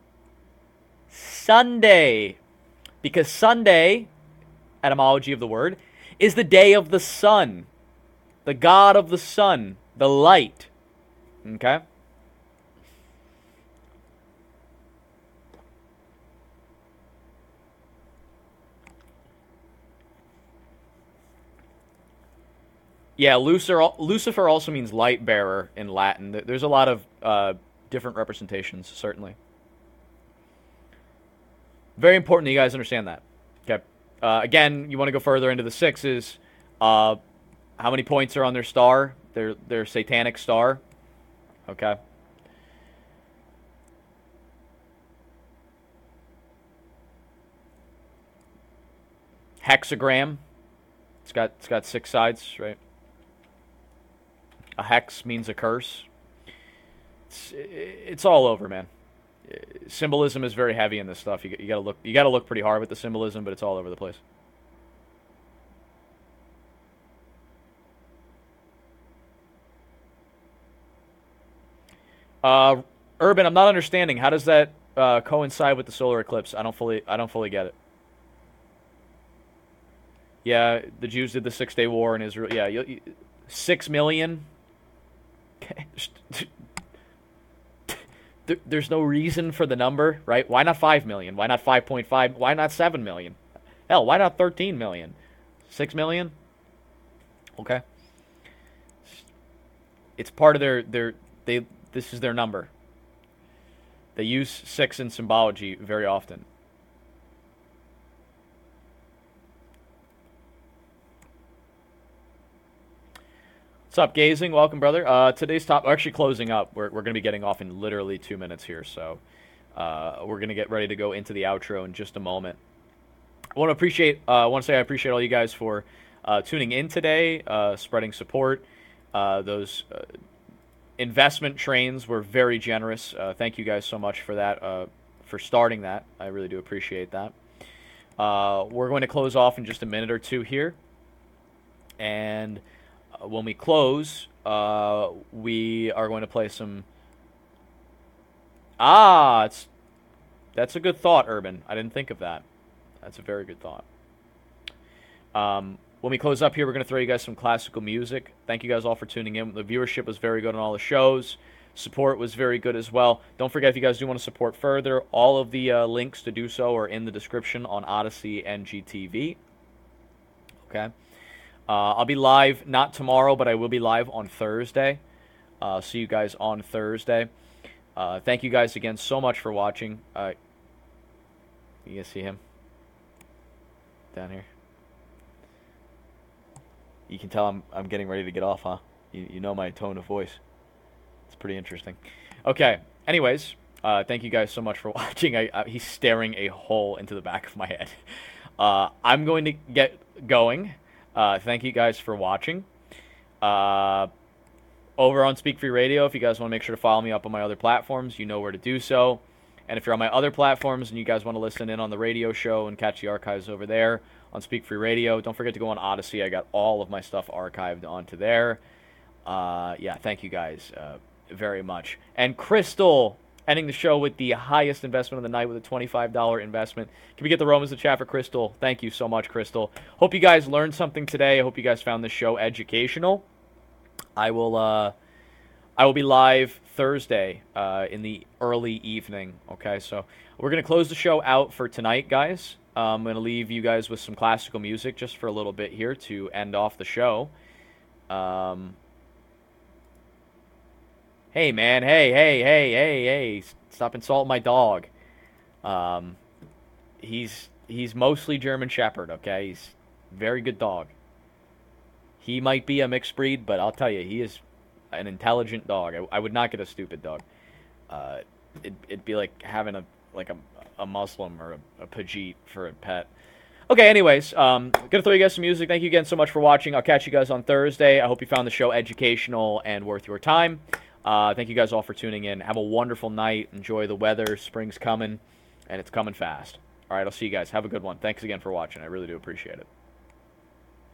Sunday. Because Sunday, etymology of the word, is the day of the sun, the god of the sun, the light. Okay? Yeah, Lucifer also means light bearer in Latin. There's a lot of uh, different representations, certainly. Very important that you guys understand that. Okay. Uh, again, you want to go further into the sixes. Uh, how many points are on their star? Their their satanic star. Okay. Hexagram. It's got it's got six sides, right? A hex means a curse. It's, it's all over, man. Symbolism is very heavy in this stuff. You, you gotta look. You gotta look pretty hard with the symbolism, but it's all over the place. Uh, Urban, I'm not understanding. How does that uh, coincide with the solar eclipse? I don't fully. I don't fully get it. Yeah, the Jews did the Six Day War in Israel. Yeah, you, you, six million. Okay. There's no reason for the number, right? Why not five million? Why not five point five? Why not seven million? Hell, why not thirteen million? six million? Okay? It's part of their, their they this is their number. They use six in symbology very often. What's up, Gazing? Welcome, brother. Uh, today's top, we're actually closing up. We're, we're going to be getting off in literally two minutes here, so uh, we're going to get ready to go into the outro in just a moment. I want to appreciate, uh, I want to say I appreciate all you guys for uh, tuning in today, uh, spreading support. Uh, those uh, investment trains were very generous. Uh, thank you guys so much for that, uh, for starting that. I really do appreciate that. Uh, we're going to close off in just a minute or two here, and when we close, uh, we are going to play some... Ah, it's that's a good thought, Urban. I didn't think of that. That's a very good thought. Um, when we close up here, we're going to throw you guys some classical music. Thank you guys all for tuning in. The viewership was very good on all the shows. Support was very good as well. Don't forget, if you guys do want to support further, all of the uh, links to do so are in the description on Odyssey and G T V. Okay? Uh, I'll be live, not tomorrow, but I will be live on Thursday. Uh, see you guys on Thursday. Uh, thank you guys again so much for watching. Uh, you guys see him? Down here. You can tell I'm, I'm getting ready to get off, huh? You, you know my tone of voice. It's pretty interesting. Okay, anyways, uh, thank you guys so much for watching. I, I, he's staring a hole into the back of my head. Uh, I'm going to get going. Uh, thank you guys for watching. Uh, over on Speak Free Radio, if you guys want to make sure to follow me up on my other platforms, you know where to do so. And if you're on my other platforms and you guys want to listen in on the radio show and catch the archives over there on Speak Free Radio, don't forget to go on Odyssey. I got all of my stuff archived onto there. Uh, yeah, thank you guys uh, very much. And Crystal, ending the show with the highest investment of the night with a twenty-five dollar investment. Can we get the Romans to chat for Crystal? Thank you so much, Crystal. Hope you guys learned something today. I hope you guys found this show educational. I will uh, I will be live Thursday uh, in the early evening. Okay, so we're going to close the show out for tonight, guys. Uh, I'm going to leave you guys with some classical music just for a little bit here to end off the show. Um... Hey, man, hey, hey, hey, hey, hey, stop insulting my dog. Um, he's he's mostly German Shepherd, okay? He's a very good dog. He might be a mixed breed, but I'll tell you, he is an intelligent dog. I, I would not get a stupid dog. Uh, it, it'd be like having a like a, a Muslim or a, a Pajit for a pet. Okay, anyways, um, gonna throw you guys some music. Thank you again so much for watching. I'll catch you guys on Thursday. I hope you found the show educational and worth your time. Uh, thank you guys all for tuning in. Have a wonderful night. Enjoy the weather. Spring's coming, and it's coming fast. All right, I'll see you guys. Have a good one. Thanks again for watching. I really do appreciate it.